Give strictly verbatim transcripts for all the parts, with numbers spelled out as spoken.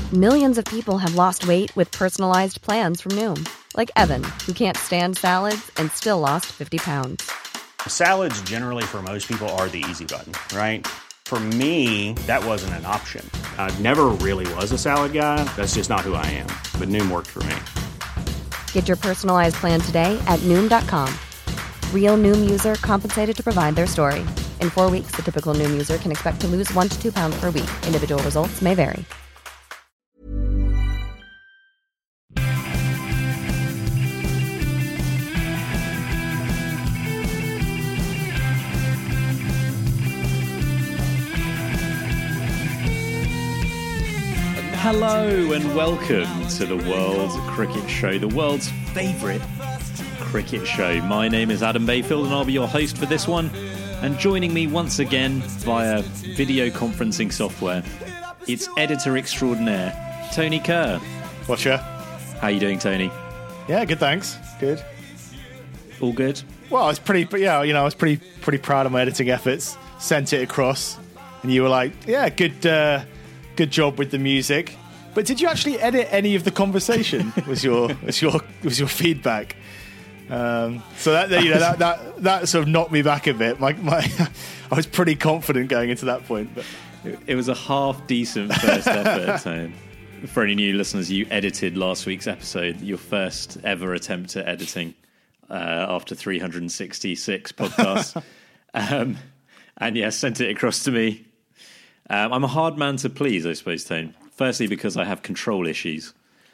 Millions of people have lost weight with personalized plans from Noom. Like Evan, who can't stand salads and still lost fifty pounds. Salads generally for most people are the easy button, right? For me, that wasn't an option. I never really was a salad guy. That's just not who I am. But Noom worked for me. Get your personalized plan today at Noom dot com. Real Noom user compensated to provide their story. In four weeks, the typical Noom user can expect to lose one to two pounds per week. Individual results may vary. Hello and welcome to the World Cricket Show, the world's favourite cricket show. My name is Adam Bayfield and I'll be your host for this one. And joining me once again via video conferencing software, it's editor extraordinaire, Tony Kerr. Watcher. How you doing, Tony? Yeah, good, thanks. Good. All good? Well, I was pretty, but yeah, you know, I was pretty, pretty proud of my editing efforts. Sent it across, and you were like, "Yeah, good, uh, good job with the music." But did you actually edit any of the conversation? was your, was your, was your feedback? Um, so that, you know, that, that that sort of knocked me back a bit. My, my, I was pretty confident going into that point. But it was a half decent first effort. So for any new listeners, you edited last week's episode, your first ever attempt at editing uh, after three hundred sixty-six podcasts, um, and yeah, sent it across to me. Um, I'm a hard man to please, I suppose, Tone. Firstly, because I have control issues.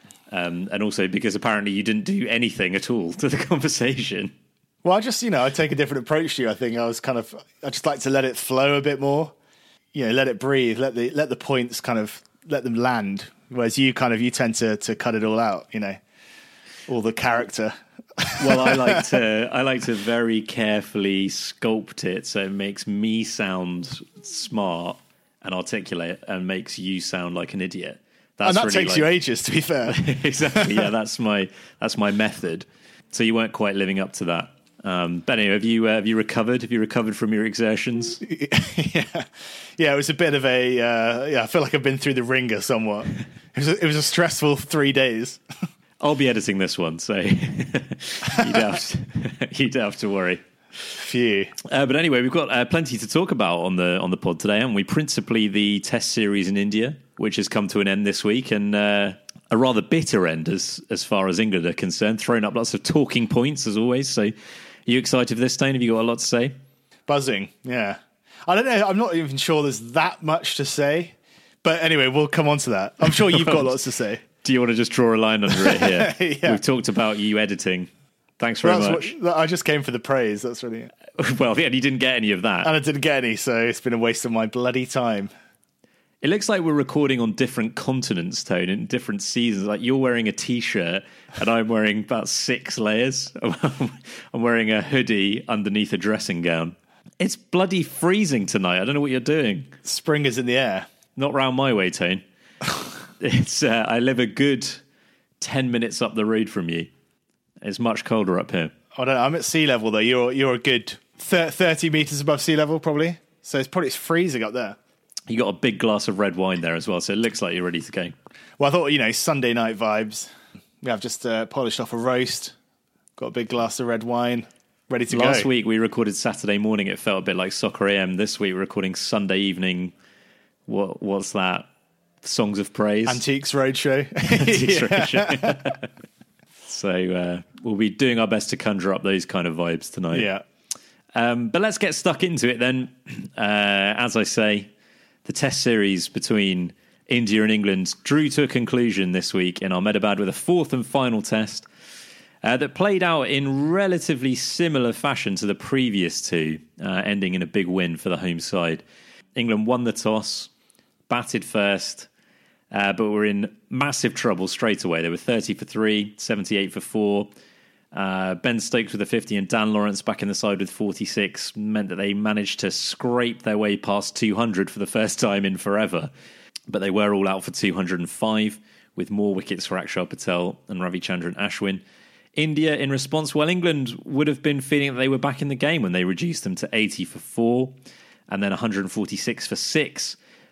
Um, and also because apparently you didn't do anything at all to the conversation. Well, I just, you know, I take a different approach to you. I think I was kind of, I just like to let it flow a bit more. You know, let it breathe, let the let the points kind of, let them land. Whereas you kind of, you tend to, to cut it all out, you know, all the character. Well, I like to, I like to very carefully sculpt it so it makes me sound smart and articulate and makes you sound like an idiot. That's and that really takes like, you ages, to be fair. Exactly, yeah, that's my that's my method. So you weren't quite living up to that. Um, but anyway, have you uh, have you recovered? Have you recovered from your exertions? yeah, yeah. It was a bit of a uh, yeah. I feel like I've been through the ringer somewhat. It was a, it was a stressful three days. I'll be editing this one, so you don't have to, you don't have to worry. Phew. Uh, but anyway, we've got uh, plenty to talk about on the on the pod today, haven't we? Principally the Test series in India, which has come to an end this week, and uh, a rather bitter end as as far as England are concerned. Thrown up lots of talking points as always. So, are you excited for this, Stone? Have you got a lot to say? Buzzing, yeah. I don't know. I'm not even sure there's that much to say, but anyway, we'll come on to that. I'm sure you've got lots to say. Do you want to just draw a line under it here? Yeah. We've talked about you editing. Thanks very well, much. What, I just came for the praise. That's really it. Well, yeah, you didn't get any of that. And I didn't get any, so it's been a waste of my bloody time. It looks like we're recording on different continents, Tone, in different seasons. Like you're wearing a T-shirt and I'm wearing about six layers. I'm wearing a hoodie underneath a dressing gown. It's bloody freezing tonight. I don't know what you're doing. Spring is in the air. Not round my way, Tone. It's uh, I live a good ten minutes up the road from you. It's much colder up here. I don't know. I'm at sea level though. You're you're a good thirty meters above sea level, probably. So it's probably it's freezing up there. You got a big glass of red wine there as well, so it looks like you're ready to go. Well, I thought, you know, Sunday night vibes. Yeah, I've just uh, polished off a roast. Got a big glass of red wine, ready to Last go. Last week we recorded Saturday morning. It felt a bit like Soccer A M. This week we're recording Sunday evening. What what's that? Songs of Praise. Antiques Roadshow. Antiques Roadshow. So uh, we'll be doing our best to conjure up those kind of vibes tonight. Yeah. Um, but let's get stuck into it then. Uh, as I say, the Test series between India and England drew to a conclusion this week in Ahmedabad with a fourth and final test uh, that played out in relatively similar fashion to the previous two, uh, ending in a big win for the home side. England won the toss, batted first, Uh, but were in massive trouble straight away. They were thirty for three, seventy-eight for four. Uh, Ben Stokes with a fifty and Dan Lawrence back in the side with forty-six meant that they managed to scrape their way past two hundred for the first time in forever. But they were all out for two hundred five, with more wickets for Akshar Patel and Ravichandran Ashwin. India, in response, well, England would have been feeling that they were back in the game when they reduced them to eighty for four and then one hundred forty-six for six.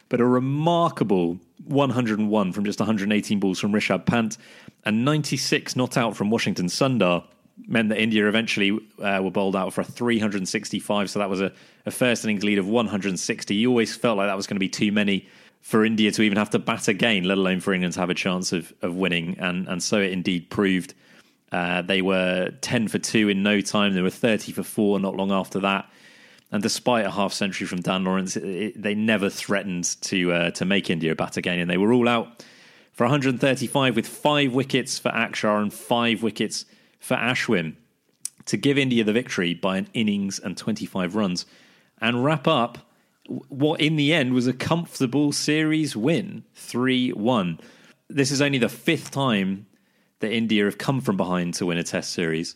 but a remarkable one hundred one from just one hundred eighteen balls from Rishabh Pant and ninety-six not out from Washington Sundar meant that India eventually uh, were bowled out for a three hundred sixty-five. So that was a, a first innings lead of one hundred sixty. You always felt like that was going to be too many for India to even have to bat again, let alone for England to have a chance of, of winning. And, and so it indeed proved. Uh, they were ten for two in no time. They were thirty for four not long after that. And despite a half century from Dan Lawrence, it, it, they never threatened to uh, to make India bat again. And they were all out for one hundred thirty-five with five wickets for Akshar and five wickets for Ashwin to give India the victory by an innings and twenty-five runs and wrap up what in the end was a comfortable series win, three one. This is only the fifth time that India have come from behind to win a test series.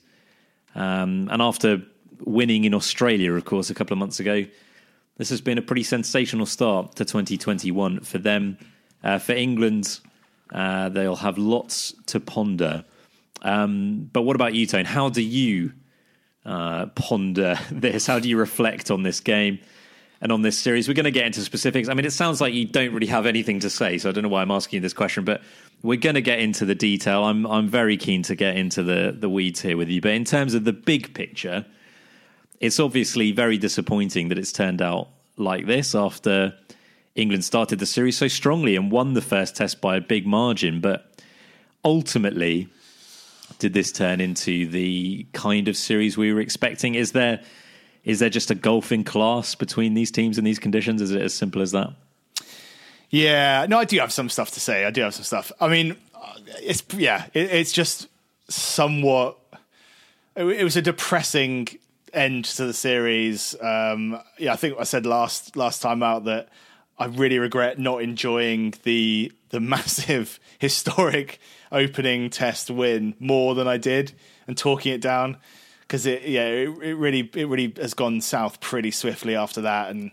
Um, and after winning in Australia, of course, a couple of months ago, this has been a pretty sensational start to twenty twenty-one for them. Uh, for England, uh, they'll have lots to ponder. Um, but what about you, Tone? How do you uh, ponder this? How do you reflect on this game and on this series? We're going to get into specifics. I mean, it sounds like you don't really have anything to say, so I don't know why I'm asking you this question, but we're going to get into the detail. I'm I'm very keen to get into the, the weeds here with you. But in terms of the big picture, it's obviously very disappointing that it's turned out like this after England started the series so strongly and won the first test by a big margin. But ultimately, did this turn into the kind of series we were expecting? Is there is there just a gulf in class between these teams in these conditions? Is it as simple as that? Yeah, no, I do have some stuff to say. I do have some stuff. I mean, it's yeah, it, it's just somewhat. It, it was a depressing end to the series. Um, yeah, I think I said last last time out that I really regret not enjoying the the massive historic opening test win more than I did and talking it down because it yeah it, it really it really has gone south pretty swiftly after that. And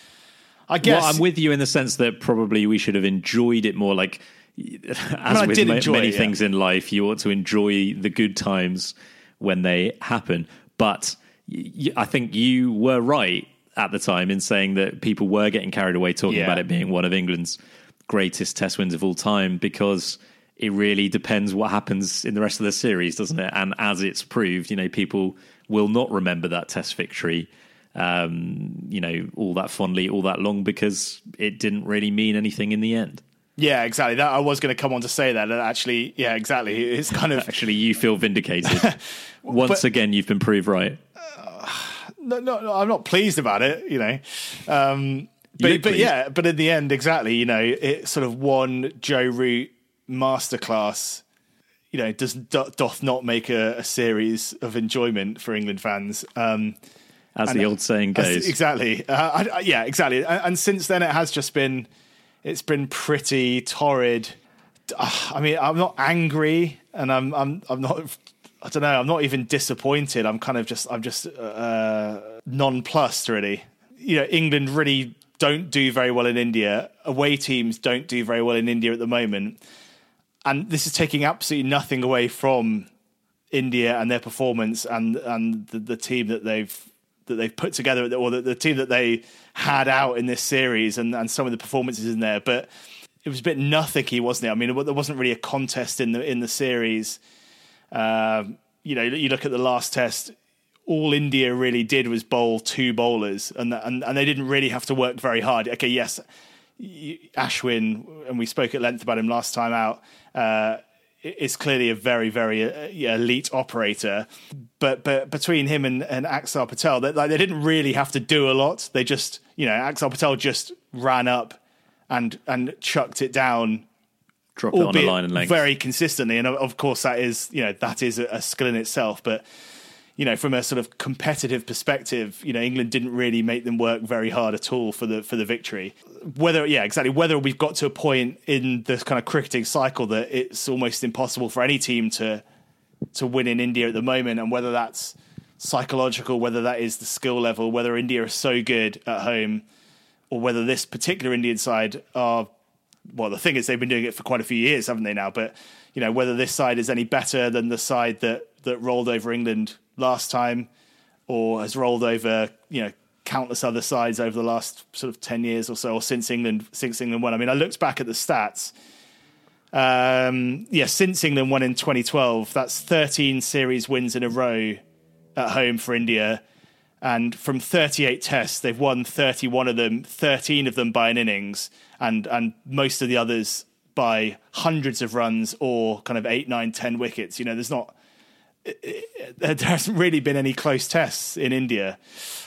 I guess well, I'm with you in the sense that probably we should have enjoyed it more. Like as I mean, with ma- many it, yeah. things in life, you ought to enjoy the good times when they happen. But y- I think you were right at the time in saying that people were getting carried away talking yeah. about it being one of England's greatest test wins of all time because it really depends what happens in the rest of the series, doesn't it? And as it's proved, you know, people will not remember that test victory um, you know, all that fondly, all that long, because it didn't really mean anything in the end. Yeah, exactly. That I was going to come on to say that. And actually, yeah, exactly. It's kind of actually you feel vindicated. Once but, again, you've been proved right. Uh, no, no, no, I'm not pleased about it. You know, um, but but yeah, but in the end, exactly. You know, it sort of one Joe Root masterclass. You know, does doth not make a, a series of enjoyment for England fans. Um, As and, the old saying goes. As, exactly. Uh, I, I, yeah, exactly. And, and since then, it has just been. It's been pretty torrid. I mean, I'm not angry, and I'm, I'm, I'm not. I don't know. I'm not even disappointed. I'm kind of just, I'm just uh, nonplussed, really. You know, England really don't do very well in India. Away teams don't do very well in India at the moment, and this is taking absolutely nothing away from India and their performance and and the, the team that they've. that they've put together, or the, the team that they had out in this series, and, and some of the performances in there. But it was a bit nothing-y, wasn't it? I mean, there wasn't really a contest in the in the series. Um, you know, you look at the last test, all India really did was bowl two bowlers, and and, and they didn't really have to work very hard. Okay, yes, Ashwin, and we spoke at length about him last time out, uh, is clearly a very, very uh, yeah, elite operator. But but between him and, and Axar Patel, they, like, they didn't really have to do a lot. They just, you know, Axar Patel just ran up and and chucked it down, drop it on a line and length very consistently. And of course, that is, you know, that is a, a skill in itself. But you know, from a sort of competitive perspective, you know, England didn't really make them work very hard at all for the for the victory. Whether, yeah, exactly. Whether we've got to a point in this kind of cricketing cycle that it's almost impossible for any team to to win in India at the moment, and whether that's psychological, whether that is the skill level, whether India is so good at home, or whether this particular Indian side are, well, the thing is they've been doing it for quite a few years, haven't they now? But, you know, whether this side is any better than the side that, that rolled over England last time, or has rolled over, you know, countless other sides over the last sort of ten years or so, or since England since England won. I mean, I looked back at the stats. Um, yeah, since England won in twenty twelve, that's thirteen series wins in a row at home for India. And from thirty-eight tests, they've won thirty-one of them, thirteen of them by an innings, and and most of the others by hundreds of runs or kind of eight, nine, ten wickets. You know, there's not, it, it, there hasn't really been any close tests in India.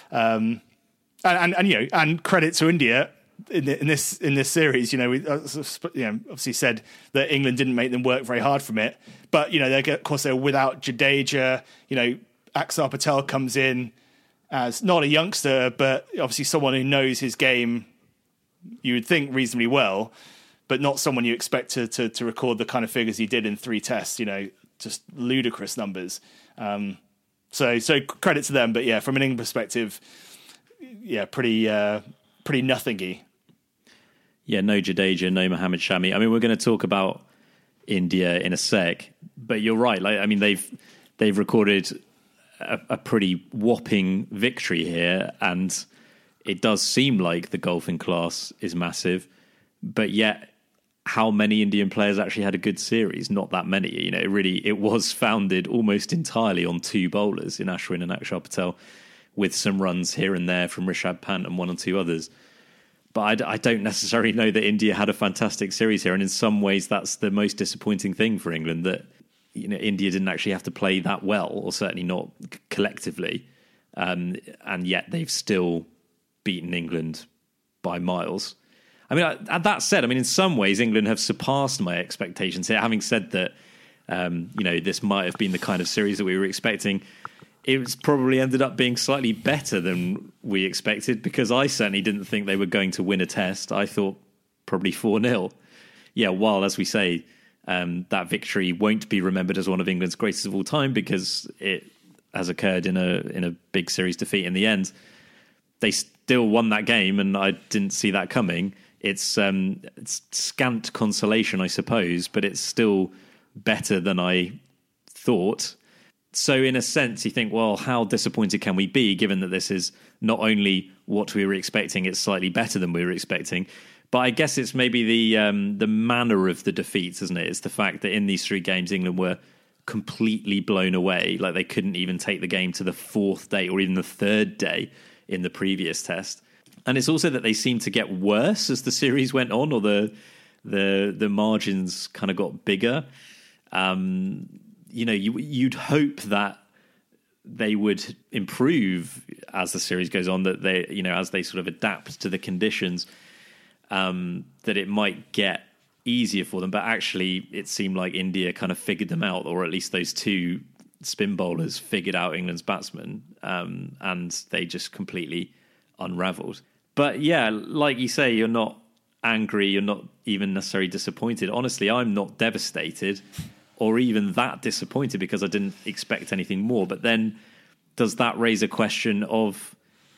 Um, and, and, and, you know, and credit to India in, the, in this in this series. You know, we uh, you know, obviously said that England didn't make them work very hard from it. But, you know, they of course, they're without Jadeja. You know, Axar Patel comes in as not a youngster, but obviously someone who knows his game, you would think, reasonably well, but not someone you expect to, to, to record the kind of figures he did in three tests, you know, just ludicrous numbers. Um, so so credit to them. But yeah, from an England perspective, yeah, pretty uh, pretty nothingy. Yeah, no Jadeja, no Mohammad Shami. I mean, we're going to talk about India in a sec, but you're right. Like, I mean, they've they've recorded a, a pretty whopping victory here, and it does seem like the golfing class is massive, but yet how many Indian players actually had a good series? Not that many. You know, it really, it was founded almost entirely on two bowlers in Ashwin and Akshar Patel, with some runs here and there from Rishabh Pant and one or two others. But I, I don't necessarily know that India had a fantastic series here, and in some ways that's the most disappointing thing for England, that, you know, India didn't actually have to play that well, or certainly not collectively, um, and yet they've still beaten England by miles. I mean, that said, I mean, in some ways, England have surpassed my expectations here. Having said that, um, you know, this might have been the kind of series that we were expecting. It's probably ended up being slightly better than we expected, because I certainly didn't think they were going to win a test. I thought probably four nil. Yeah, while, as we say, um, that victory won't be remembered as one of England's greatest of all time because it has occurred in a in a big series defeat in the end, they still won that game, and I didn't see that coming. It's, um, it's scant consolation, I suppose, but it's still better than I thought. So in a sense, you think, well, how disappointed can we be, given that this is not only what we were expecting, it's slightly better than we were expecting. But I guess it's maybe the um, the manner of the defeats, isn't it? It's the fact that in these three games, England were completely blown away. Like, they couldn't even take the game to the fourth day or even the third day in the previous test. And it's also that they seemed to get worse as the series went on, or the the the margins kind of got bigger. Um, you know, you, you'd hope that they would improve as the series goes on, that they, you know, as they sort of adapt to the conditions, um, that it might get easier for them. But actually, it seemed like India kind of figured them out, or at least those two spin bowlers figured out England's batsmen, um, and they just completely unraveled. But yeah, like you say, you're not angry, you're not even necessarily disappointed. Honestly, I'm not devastated or even that disappointed, because I didn't expect anything more. But then does that raise a question of,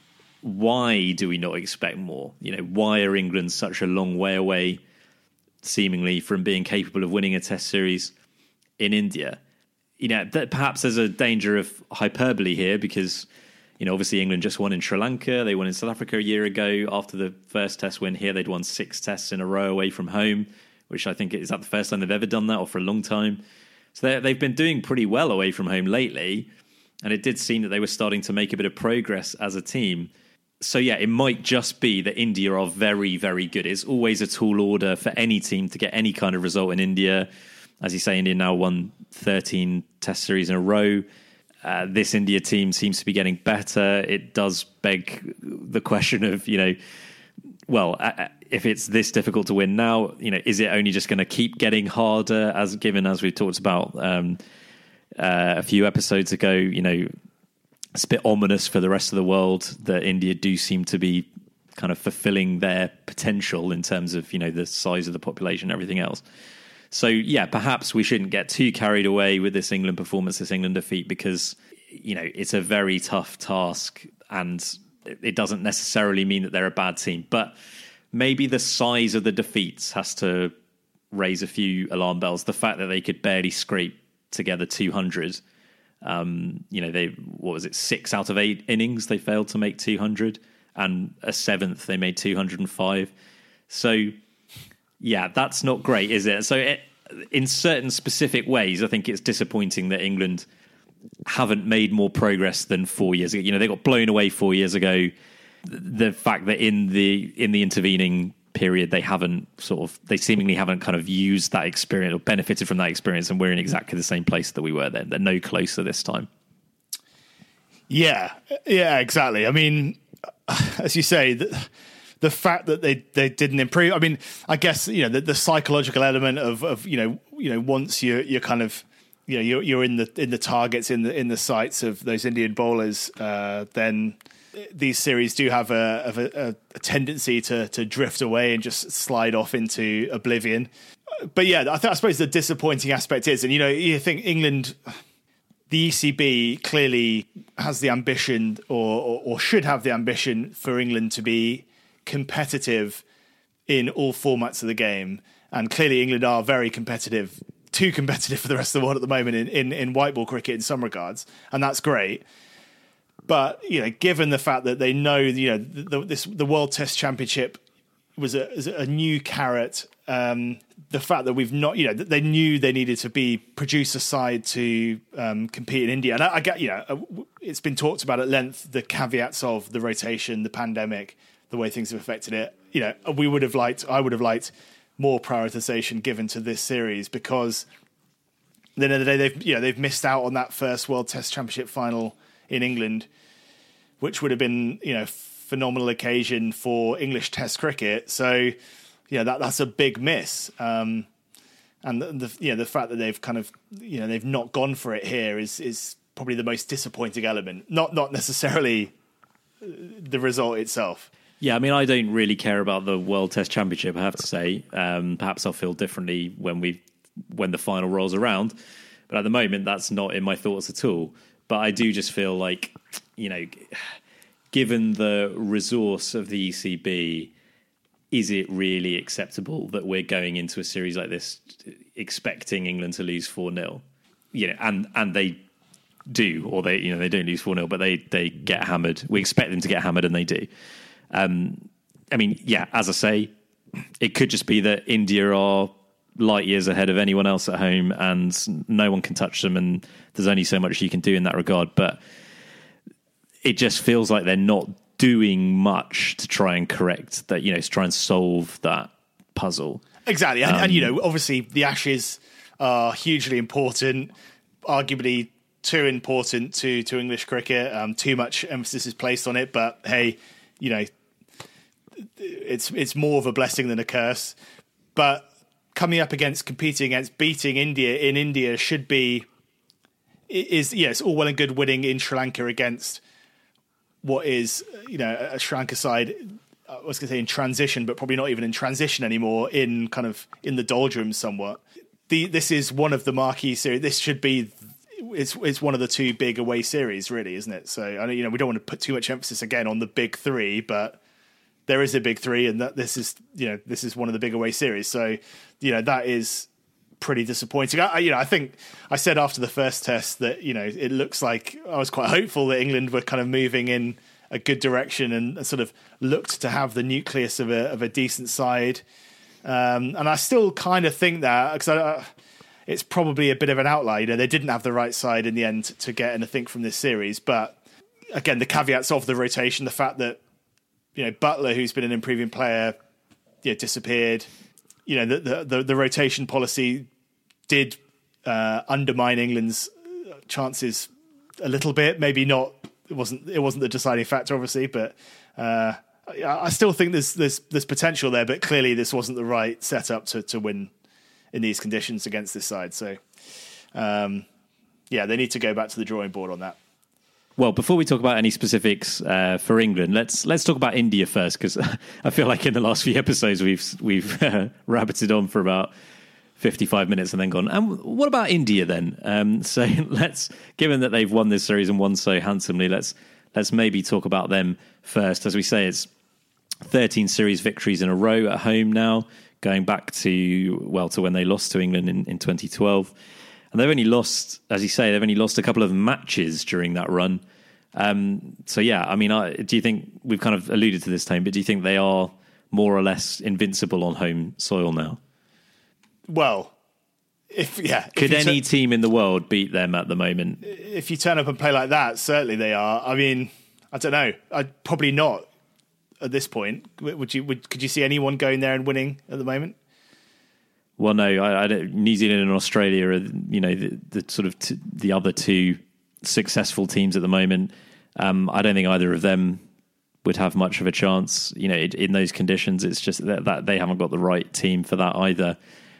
why do we not expect more? You know, why are England such a long way away, seemingly, from being capable of winning a test series in India? You know, that perhaps there's a danger of hyperbole here, because, you know, obviously England just won in Sri Lanka. They won in South Africa a year ago. After the first test win here, they'd won six tests in a row away from home, which I think is that the first time they've ever done that, or for a long time. So they've been doing pretty well away from home lately. And it did seem that they were starting to make a bit of progress as a team. So yeah, it might just be that India are very, very good. It's always a tall order for any team to get any kind of result in India. As you say, India now won thirteen test series in a row. Uh, this India team seems to be getting better. It does beg the question of, you know, well, uh, if it's this difficult to win now, you know, is it only just going to keep getting harder, as given, as we talked about um, uh, a few episodes ago, you know, it's a bit ominous for the rest of the world that India do seem to be kind of fulfilling their potential in terms of, you know, the size of the population and everything else. So, yeah, perhaps we shouldn't get too carried away with this England performance, this England defeat, because, you know, it's a very tough task, and it doesn't necessarily mean that they're a bad team. But maybe the size of the defeats has to raise a few alarm bells. The fact that they could barely scrape together two hundred Um, you know, they what was it, six out of eight innings they failed to make two hundred, and a seventh they made two hundred five. So, yeah, that's not great, is it? So, it, in certain specific ways, I think it's disappointing that England haven't made more progress than four years ago. You know, they got blown away four years ago. The fact that in the in the intervening period they haven't sort of they seemingly haven't kind of used that experience or benefited from that experience, and we're in exactly the same place that we were then. They're no closer this time. Yeah, yeah, exactly. I mean, as you say, the, the fact that they, they didn't improve. I mean, I guess you know the, the psychological element of, of you know you know once you're you're kind of you know you're you're in the in the targets in the in the sights of those Indian bowlers, uh, then these series do have a, have a, a tendency to to drift away and just slide off into oblivion. But yeah, I, th- I suppose the disappointing aspect is, and you know, you think England, the E C B clearly has the ambition, or, or, or should have the ambition, for England to be competitive in all formats of the game, and clearly England are very competitive, too competitive for the rest of the world at the moment in, in, in white ball cricket in some regards, and that's great. But you know, given the fact that they know, you know, the, this the World Test Championship was a, was a new carrot. Um, the fact that we've not, you know, they knew they needed to be produce a side to um, compete in India, and I, I get, you know, it's been talked about at length, the caveats of the rotation, the pandemic, the way things have affected it. You know, we would have liked, I would have liked more prioritization given to this series, because at the end of the day, they've, you know, they've missed out on that first World Test Championship final in England, which would have been, you know, phenomenal occasion for English Test cricket. So, yeah, that that's a big miss. Um, and the, the you know the fact that they've kind of you know they've not gone for it here is is probably the most disappointing element. Not not necessarily the result itself. Yeah, I mean, I don't really care about the World Test Championship, I have to say. Um, perhaps I'll feel differently when we when the final rolls around, but at the moment, that's not in my thoughts at all. But I do just feel like, you know, given the resource of the E C B, is it really acceptable that we're going into a series like this expecting England to lose four nil? You know, and and they do, or they you know they don't lose four nil, but they they get hammered. We expect them to get hammered, and they do. Um, I mean, yeah, as I say, it could just be that India are light years ahead of anyone else at home, and no one can touch them, and there's only so much you can do in that regard. But it just feels like they're not doing much to try and correct that, you know, to try and solve that puzzle. Exactly. And, Um, and, you know, obviously the Ashes are hugely important, arguably too important to, to English cricket. Um, too much emphasis is placed on it, but hey, you know, it's, it's more of a blessing than a curse. But coming up against, competing against, beating India in India should be, is, yeah, it's all well and good winning in Sri Lanka against what is, you know, a Sri Lanka side, I was going to say in transition, but probably not even in transition anymore, in kind of in the doldrums somewhat. The, this is one of the marquee series. This should be, it's, it's one of the two big away series, really, isn't it? So, I know, you know, we don't want to put too much emphasis again on the big three, but there is a big three, and that this is, you know, this is one of the big away series. So, you know, that is pretty disappointing. I, you know, I think I said after the first test that, you know, it looks like I was quite hopeful that England were kind of moving in a good direction and sort of looked to have the nucleus of a of a decent side. Um, and I still kind of think that, because I, it's probably a bit of an outlier. You know, they didn't have the right side in the end to get anything from this series. But again, the caveats of the rotation, the fact that, you know, Butler, who's been an improving player, you know, disappeared. You know, the, the, the, the rotation policy did uh, undermine England's chances a little bit. Maybe not. It wasn't. It wasn't the deciding factor, obviously. But uh, I still think there's there's there's potential there. But clearly, this wasn't the right setup to to win in these conditions against this side. So, um, yeah, they need to go back to the drawing board on that. Well, before we talk about any specifics uh, for England, let's let's talk about India first, because I feel like in the last few episodes we've we've uh, rabbited on for about fifty-five minutes and then gone, and what about India then? Um, so let's, given that they've won this series and won so handsomely, let's let's maybe talk about them first. As we say, it's thirteen series victories in a row at home now, going back to well to when they lost to England in, in twenty twelve. And they've only lost, as you say, they've only lost a couple of matches during that run. Um, so, yeah, I mean, I, do you think, we've kind of alluded to this, Tame, but do you think they are more or less invincible on home soil now? Well, if yeah. Could if any t- team in the world beat them at the moment? If you turn up and play like that, certainly they are. I mean, I don't know. I'd probably not at this point. Would you? Would, could you see anyone going there and winning at the moment? Well, no, I, I don't. New Zealand and Australia are, you know, the, the sort of t- the other two successful teams at the moment. Um, I don't think either of them would have much of a chance. You know, in, in those conditions, it's just that, that they haven't got the right team for that either.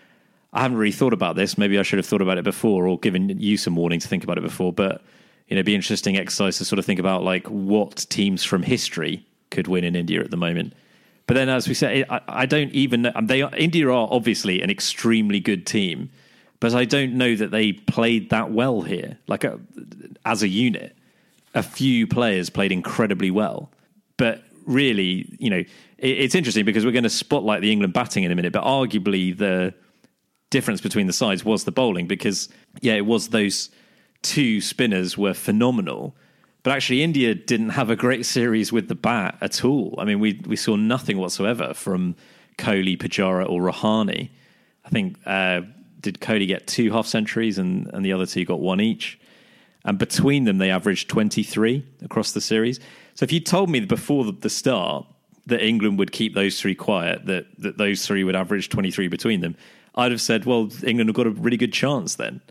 I haven't really thought about this. Maybe I should have thought about it before, or given you some warning to think about it before. But you know, it'd be an interesting exercise to sort of think about like what teams from history could win in India at the moment. But then, as we say, I, I don't even know. They are, India are obviously an extremely good team, but I don't know that they played that well here. Like a, as a unit, a few players played incredibly well. But really, you know, it, it's interesting because we're going to spotlight the England batting in a minute. But arguably, the difference between the sides was the bowling, because yeah, it was those two spinners were phenomenal. But actually, India didn't have a great series with the bat at all. I mean, we we saw nothing whatsoever from Kohli, Pujara or Rahane. I think, uh, did Kohli get two half centuries and, and the other two got one each? And between them, they averaged twenty-three across the series. So if you told me before the, the start that England would keep those three quiet, that, that those three would average twenty-three between them, I'd have said, well, England have got a really good chance then.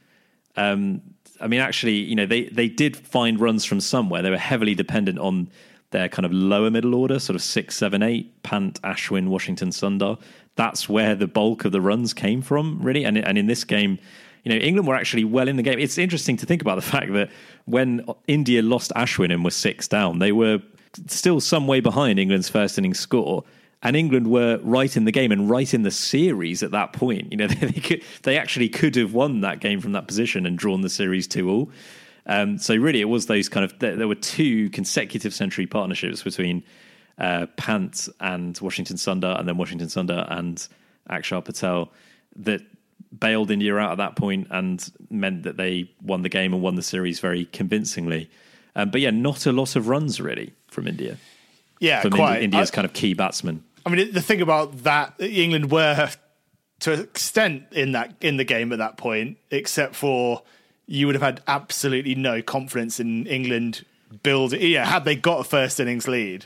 Um I mean, actually, you know, they, they did find runs from somewhere. They were heavily dependent on their kind of lower middle order, sort of six, seven, eight, Pant, Ashwin, Washington, Sundar. That's where the bulk of the runs came from, really. And, and in this game, you know, England were actually well in the game. It's interesting to think about the fact that when India lost Ashwin and were six down, they were still some way behind England's first innings score. And England were right in the game and right in the series at that point. You know, they could, they actually could have won that game from that position and drawn the series two all. Um, so really, it was those kind of, there were two consecutive century partnerships between uh, Pant and Washington Sundar, and then Washington Sundar and Akshar Patel, that bailed India out at that point and meant that they won the game and won the series very convincingly. Um, but yeah, not a lot of runs really from India. Yeah, from quite. India's I, kind of key batsman. I mean, the thing about that, England were to an extent in that in the game at that point, except for you would have had absolutely no confidence in England building. Yeah, had they got a first innings lead,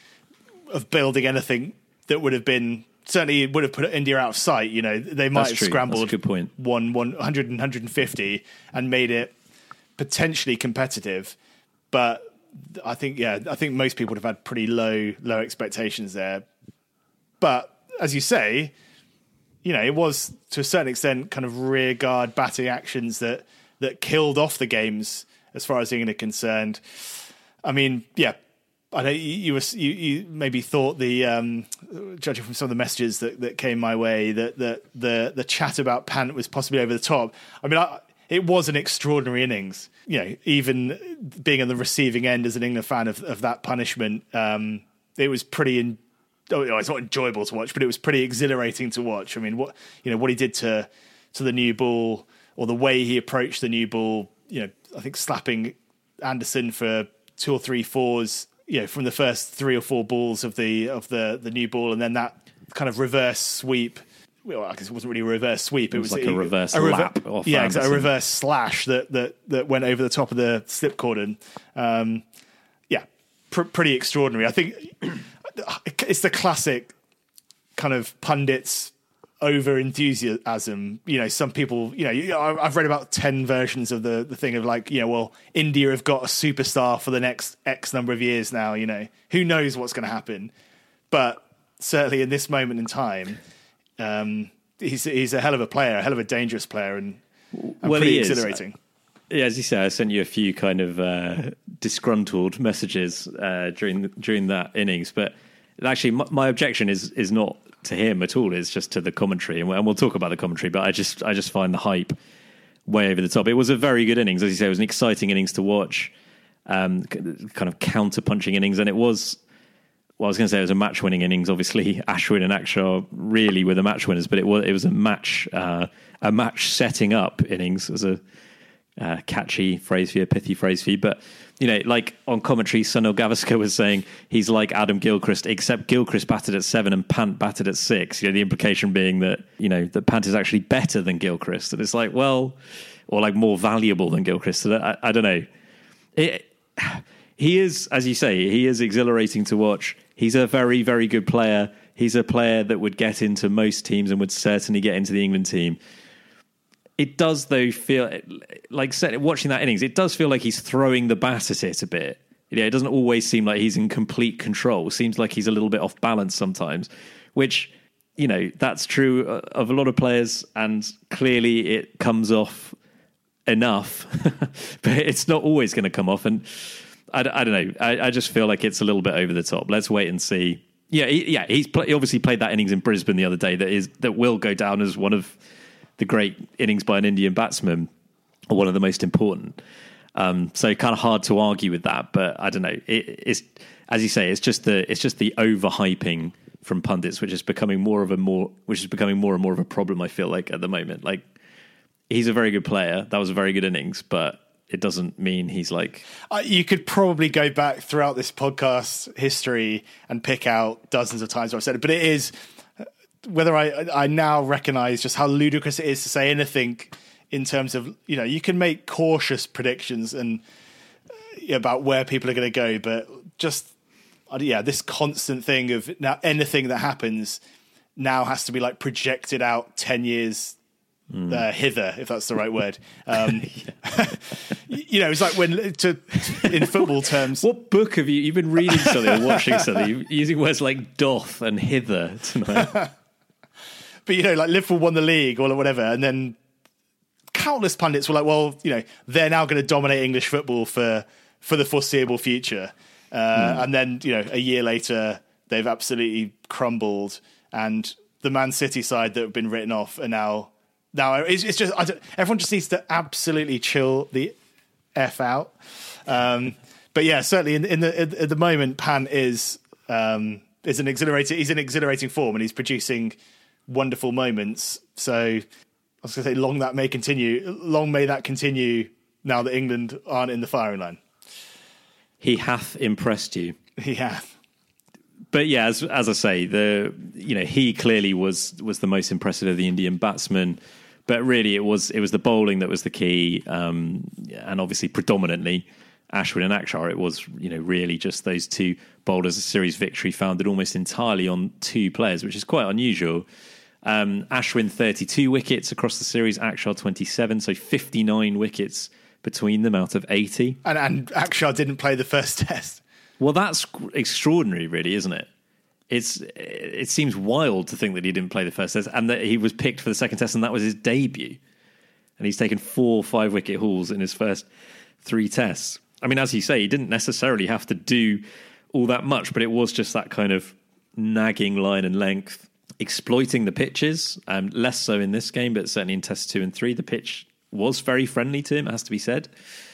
of building anything that would have been, certainly would have put India out of sight. You know, they might That's have true. scrambled That's a good point. one one hundred and one fifty and made it potentially competitive, but I think, yeah, I think most people would have had pretty low, low expectations there. But as you say, you know, it was to a certain extent kind of rear guard batting actions that that killed off the games as far as England are concerned. I mean, yeah, I know you, you, were, you, you maybe thought the um, judging from some of the messages that, that came my way that, that the the chat about Pant was possibly over the top. I mean, I, it was an extraordinary innings. You know, even being on the receiving end as an England fan of, of that punishment, um, it was pretty. In, oh, it's not enjoyable to watch, but it was pretty exhilarating to watch. I mean, what you know, what he did to to the new ball, or the way he approached the new ball. You know, I think slapping Anderson for two or three fours. You know, from the first three or four balls of the of the the new ball, and then that kind of reverse sweep. Well, I guess it wasn't really a reverse sweep. It, it was, was like a, a reverse a rever- lap. Off yeah, Anderson. exactly, a reverse slash that, that, that went over the top of the slip cordon. Um, yeah, pr- pretty extraordinary. I think it's the classic kind of pundits over enthusiasm. You know, some people, you know, I've read about ten versions of the, the thing of like, you know, well, India have got a superstar for the next X number of years now, you know, who knows what's going to happen. But certainly in this moment in time, Um, he's he's a hell of a player, a hell of a dangerous player, and, and well, pretty he is. exhilarating. Yeah, as you say, I sent you a few kind of uh, disgruntled messages uh, during during that innings, but actually, my, my objection is is not to him at all. It's just to the commentary, and we'll talk about the commentary. But I just I just find the hype way over the top. It was a very good innings, as you say. It was an exciting innings to watch, um, kind of counter punching innings, and it was Well, I was going to say it was a match-winning innings. Obviously, Ashwin and Akshar really were the match winners, but it was it was a match uh, a match setting up innings. It was a uh, catchy phrase for you, a pithy phrase for you. But you know, like on commentary, Sunil Gavaskar was saying he's like Adam Gilchrist, except Gilchrist batted at seven and Pant batted at six. You know, the implication being that you know that Pant is actually better than Gilchrist, and it's like, well, or like more valuable than Gilchrist. So I, I don't know. It, he is, as you say, he is exhilarating to watch. He's a very, very good player. He's a player that would get into most teams and would certainly get into the England team. It does, though, feel like watching that innings, it does feel like he's throwing the bat at it a bit. You know, it doesn't always seem like he's in complete control. It seems like he's a little bit off balance sometimes, which, you know, that's true of a lot of players, and clearly it comes off enough, but it's not always going to come off. And I, I don't know. I, I just feel like it's a little bit over the top. Let's wait and see. Yeah, he, yeah. He's play, he obviously played that innings in Brisbane the other day. That is that will go down as one of the great innings by an Indian batsman, or one of the most important. Um, so kind of hard to argue with that. But I don't know. It, it's as you say. It's just the it's just the overhyping from pundits, which is becoming more of a more which is becoming more and more of a problem. I feel like at the moment, like he's a very good player. That was a very good innings, but it doesn't mean he's like... Uh, you could probably go back throughout this podcast history and pick out dozens of times where I've said it, but it is... Whether I I now recognise just how ludicrous it is to say anything in terms of, you know, you can make cautious predictions and uh, about where people are going to go, but just, uh, yeah, this constant thing of now anything that happens now has to be like projected out ten years Mm. Uh, hither, if that's the right word. Um, you know, it's like when to in football terms. What book have you? You've been reading something or watching something? You're using words like doth and hither tonight. But you know, like Liverpool won the league or whatever, and then countless pundits were like, "Well, you know, they're now going to dominate English football for for the foreseeable future." Uh, mm. And then, you know, a year later, they've absolutely crumbled, and the Man City side that have been written off are now. No, it's, it's just I don't, everyone just needs to absolutely chill the f out. Um, but yeah, certainly in, in the at the moment, Pan is um, is an exhilarating. He's in exhilarating form, and he's producing wonderful moments. So I was going to say, long that may continue. Long may that continue. Now that England aren't in the firing line, he hath impressed you. He hath. But yeah, as as I say, the you know he clearly was was the most impressive of the Indian batsmen. But really, it was it was the bowling that was the key, um, and obviously predominantly Ashwin and Akshar. It was you know really just those two bowlers. A series victory founded almost entirely on two players, which is quite unusual. Um, Ashwin thirty-two wickets across the series, Akshar twenty-seven, so fifty-nine wickets between them out of eighty. And, and Akshar didn't play the first test. Well, that's extraordinary, really, isn't it? It's it seems wild to think that he didn't play the first test and that he was picked for the second test and that was his debut. And he's taken four five wicket hauls in his first three tests. I mean, as you say, he didn't necessarily have to do all that much, but it was just that kind of nagging line and length, exploiting the pitches. Um, less so in this game, but certainly in tests two and three, the pitch was very friendly to him, it has to be said.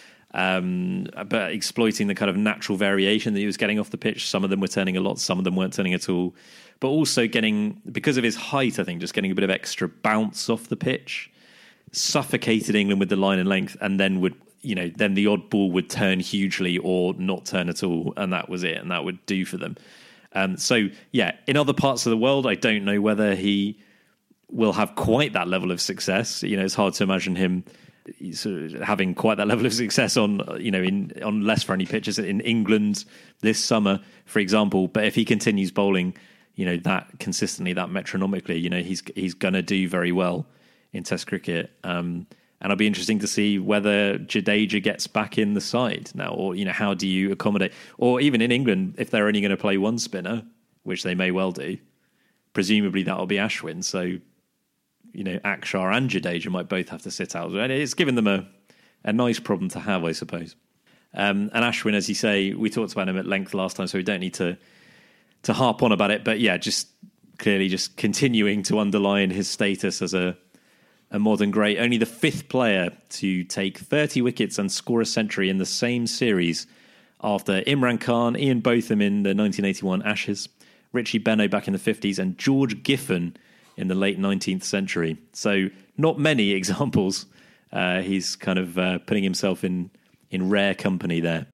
Um, but exploiting the kind of natural variation that he was getting off the pitch. Some of them were turning a lot, some of them weren't turning at all. But also getting, because of his height, I think, just getting a bit of extra bounce off the pitch. Suffocated England with the line and length, and then would, you know, then the odd ball would turn hugely or not turn at all, and that was it, and that would do for them. Um, so, yeah, in other parts of the world, I don't know whether he will have quite that level of success. You know, it's hard to imagine him sort of having quite that level of success on, you know, in on less friendly pitches in England this summer, for example. But if he continues bowling, you know, that consistently, that metronomically, you know, he's he's going to do very well in Test cricket. Um, and it'll be interesting to see whether Jadeja gets back in the side now, or, you know, how do you accommodate, or even in England, if they're only going to play one spinner, which they may well do, presumably that will be Ashwin. So, you know, Akshar and Jadeja might both have to sit out. And it's given them a, a nice problem to have, I suppose. Um, and Ashwin, as you say, we talked about him at length last time, so we don't need to to harp on about it. But yeah, just clearly just continuing to underline his status as a, a modern great. Only the fifth player to take thirty wickets and score a century in the same series after Imran Khan, Ian Botham in the nineteen eighty-one Ashes, Richie Benaud back in the fifties, and George Giffen in the late nineteenth century. So not many examples. Uh, he's kind of uh, putting himself in, in rare company there.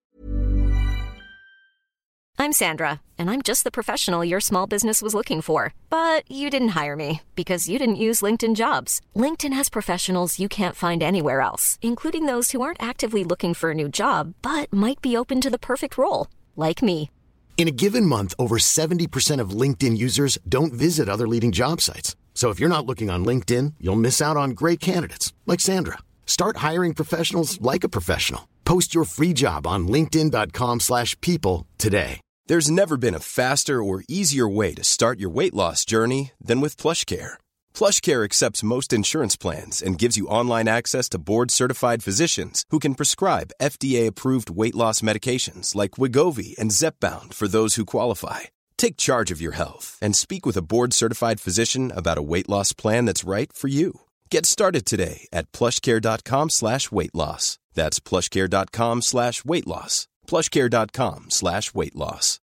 I'm Sandra, and I'm just the professional your small business was looking for. But you didn't hire me because you didn't use LinkedIn Jobs. LinkedIn has professionals you can't find anywhere else, including those who aren't actively looking for a new job, but might be open to the perfect role, like me. In a given month, over seventy percent of LinkedIn users don't visit other leading job sites. So if you're not looking on LinkedIn, you'll miss out on great candidates like Sandra. Start hiring professionals like a professional. Post your free job on linkedin dot com slash people today. There's never been a faster or easier way to start your weight loss journey than with PlushCare. PlushCare accepts most insurance plans and gives you online access to board-certified physicians who can prescribe F D A-approved weight loss medications like Wegovy and Zepbound for those who qualify. Take charge of your health and speak with a board-certified physician about a weight loss plan that's right for you. Get started today at plushcare.com slash weight loss. That's plushcare.com slash weight loss. plushcare.com slash weight loss.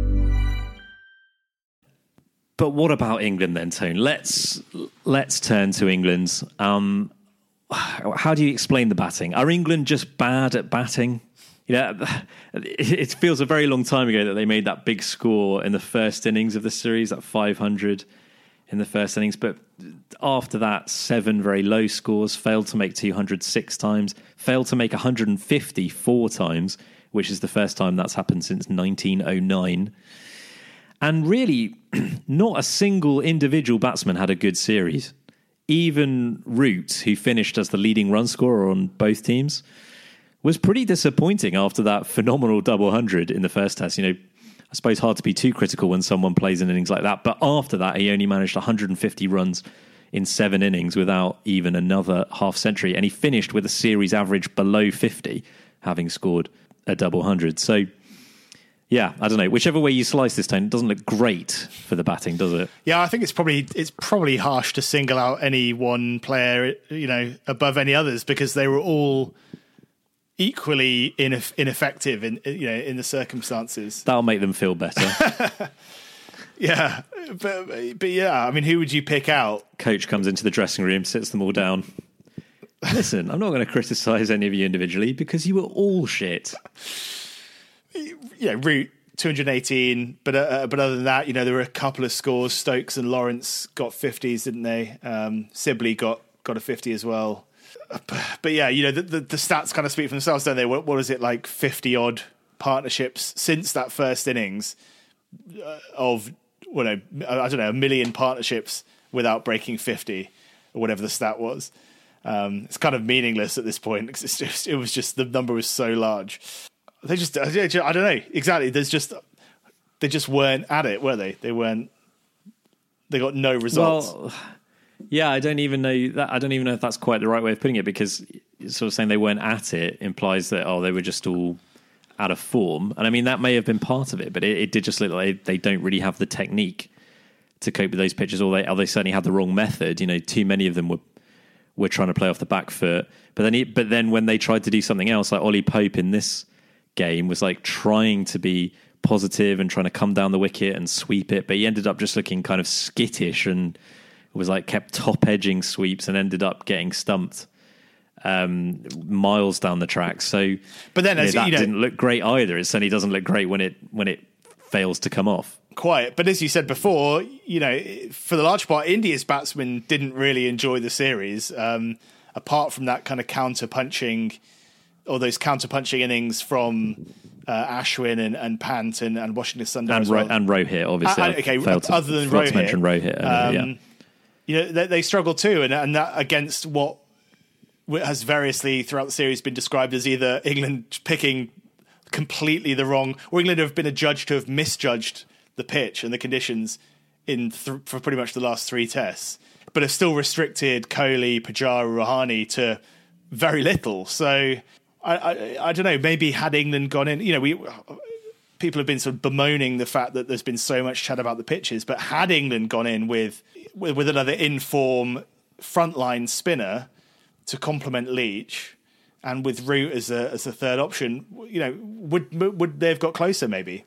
But what about England then, Tone? Let's let's turn to England. Um, how do you explain the batting? Are England just bad at batting? You know, it feels a very long time ago that they made that big score in the first innings of the series, that five hundred in the first innings. But after that, seven very low scores, failed to make two hundred six times, failed to make one hundred fifty four times, which is the first time that's happened since nineteen oh nine. And really, not a single individual batsman had a good series. Even Root, who finished as the leading run scorer on both teams, was pretty disappointing after that phenomenal double hundred in the first test. You know, I suppose hard to be too critical when someone plays in innings like that. But after that, he only managed one hundred fifty runs in seven innings without even another half century. And he finished with a series average below fifty, having scored a double hundred. So, yeah, I don't know. Whichever way you slice this, Tone, it doesn't look great for the batting, does it? Yeah, I think it's probably it's probably harsh to single out any one player, you know, above any others, because they were all equally ineff- ineffective in you know in the circumstances. That'll make them feel better. Yeah, but but yeah, I mean, who would you pick out? Coach comes into the dressing room, sits them all down. Listen, I'm not going to criticise any of you individually because you were all shit. Yeah, Root two hundred eighteen, but uh, but other than that, you know, there were a couple of scores. Stokes and Lawrence got fifties, didn't they? Um, Sibley got got a fifty as well. But, but yeah, you know, the, the, the stats kind of speak for themselves, don't they? What, what is it, like fifty odd partnerships since that first innings uh, of, well, no, I don't know, a million partnerships without breaking fifty or whatever the stat was. Um, it's kind of meaningless at this point because it's just, it was just, the number was so large. They just, I don't know, exactly. There's just, they just weren't at it, were they? They weren't, they got no results. Well, yeah, I don't even know that. I don't even know if that's quite the right way of putting it, because sort of saying they weren't at it implies that, oh, they were just all out of form. And I mean, that may have been part of it, but it, it did just look like they, they don't really have the technique to cope with those pitches, or they, or they certainly had the wrong method. You know, too many of them were were trying to play off the back foot. But then, he, but then when they tried to do something else, like Ollie Pope in this game was like trying to be positive and trying to come down the wicket and sweep it, but he ended up just looking kind of skittish and was like kept top edging sweeps and ended up getting stumped um, miles down the track. So, but then you know, as, that you know, didn't look great either. It certainly doesn't look great when it when it fails to come off. Quiet, but as you said before, you know, for the large part, India's batsmen didn't really enjoy the series, um, apart from that kind of counter punching. All those counter-punching innings from uh, Ashwin and, and Pant and, and Washington Sundar and, as well. Ro- and Rohit, obviously. Uh, okay, to, other than Rohit, Rohit, to mention Rohit, um, yeah. You know, they, they struggle too, and, and that against what has variously throughout the series been described as either England picking completely the wrong, or England have been adjudged to have misjudged the pitch and the conditions in th- for pretty much the last three tests, but have still restricted Kohli, Pujara, Rouhani to very little. So. I, I, I don't know, maybe had England gone in, you know, we people have been sort of bemoaning the fact that there's been so much chat about the pitches, but had England gone in with with, with another in-form frontline spinner to complement Leach, and with Root as a as a third option, you know, would would they have got closer? Maybe.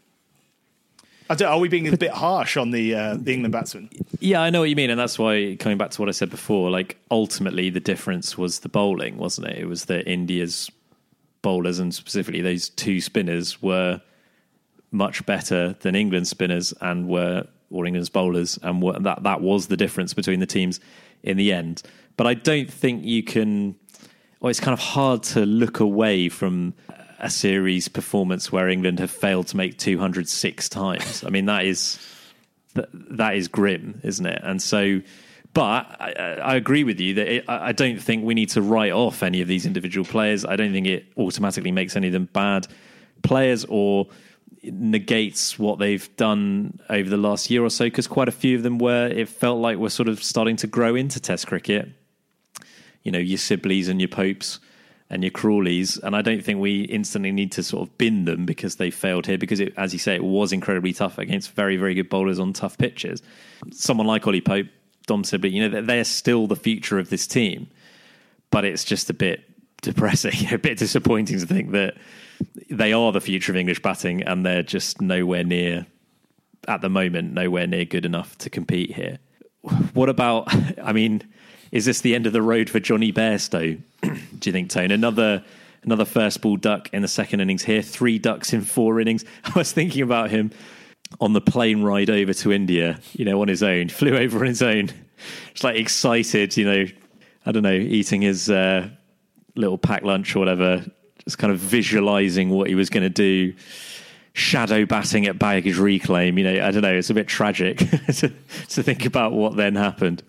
I don't, are we being a bit harsh on the uh, the England batsmen? Yeah, I know what you mean, and that's why, coming back to what I said before, like ultimately the difference was the bowling, wasn't it? It was that India's bowlers, and specifically those two spinners, were much better than England's spinners and were or England's bowlers, and were, that that was the difference between the teams in the end. But I don't think you can. Well, it's kind of hard to look away from a series performance where England have failed to make two hundred six times. I mean, that is that, that is grim, isn't it? And so, but I, I agree with you that it, I don't think we need to write off any of these individual players. I don't think it automatically makes any of them bad players or negates what they've done over the last year or so, because quite a few of them were, it felt like we're sort of starting to grow into Test cricket. You know, your Sibleys and your Popes and your Crawleys, and I don't think we instantly need to sort of bin them because they failed here, because it, as you say, it was incredibly tough against very, very good bowlers on tough pitches. Someone like Ollie Pope, Dom Sibley, you know, they're still the future of this team, but it's just a bit depressing, a bit disappointing to think that they are the future of English batting and they're just nowhere near, at the moment, nowhere near good enough to compete here. What about, I mean, is this the end of the road for Johnny Bairstow, do you think, Tone? Another another first ball duck in the second innings here, three ducks in four innings. I was thinking about him on the plane ride over to India, you know, on his own, flew over on his own, just like excited, you know, I don't know, eating his uh, little packed lunch or whatever, just kind of visualising what he was going to do, shadow batting at baggage reclaim, you know, I don't know, it's a bit tragic to, to think about what then happened.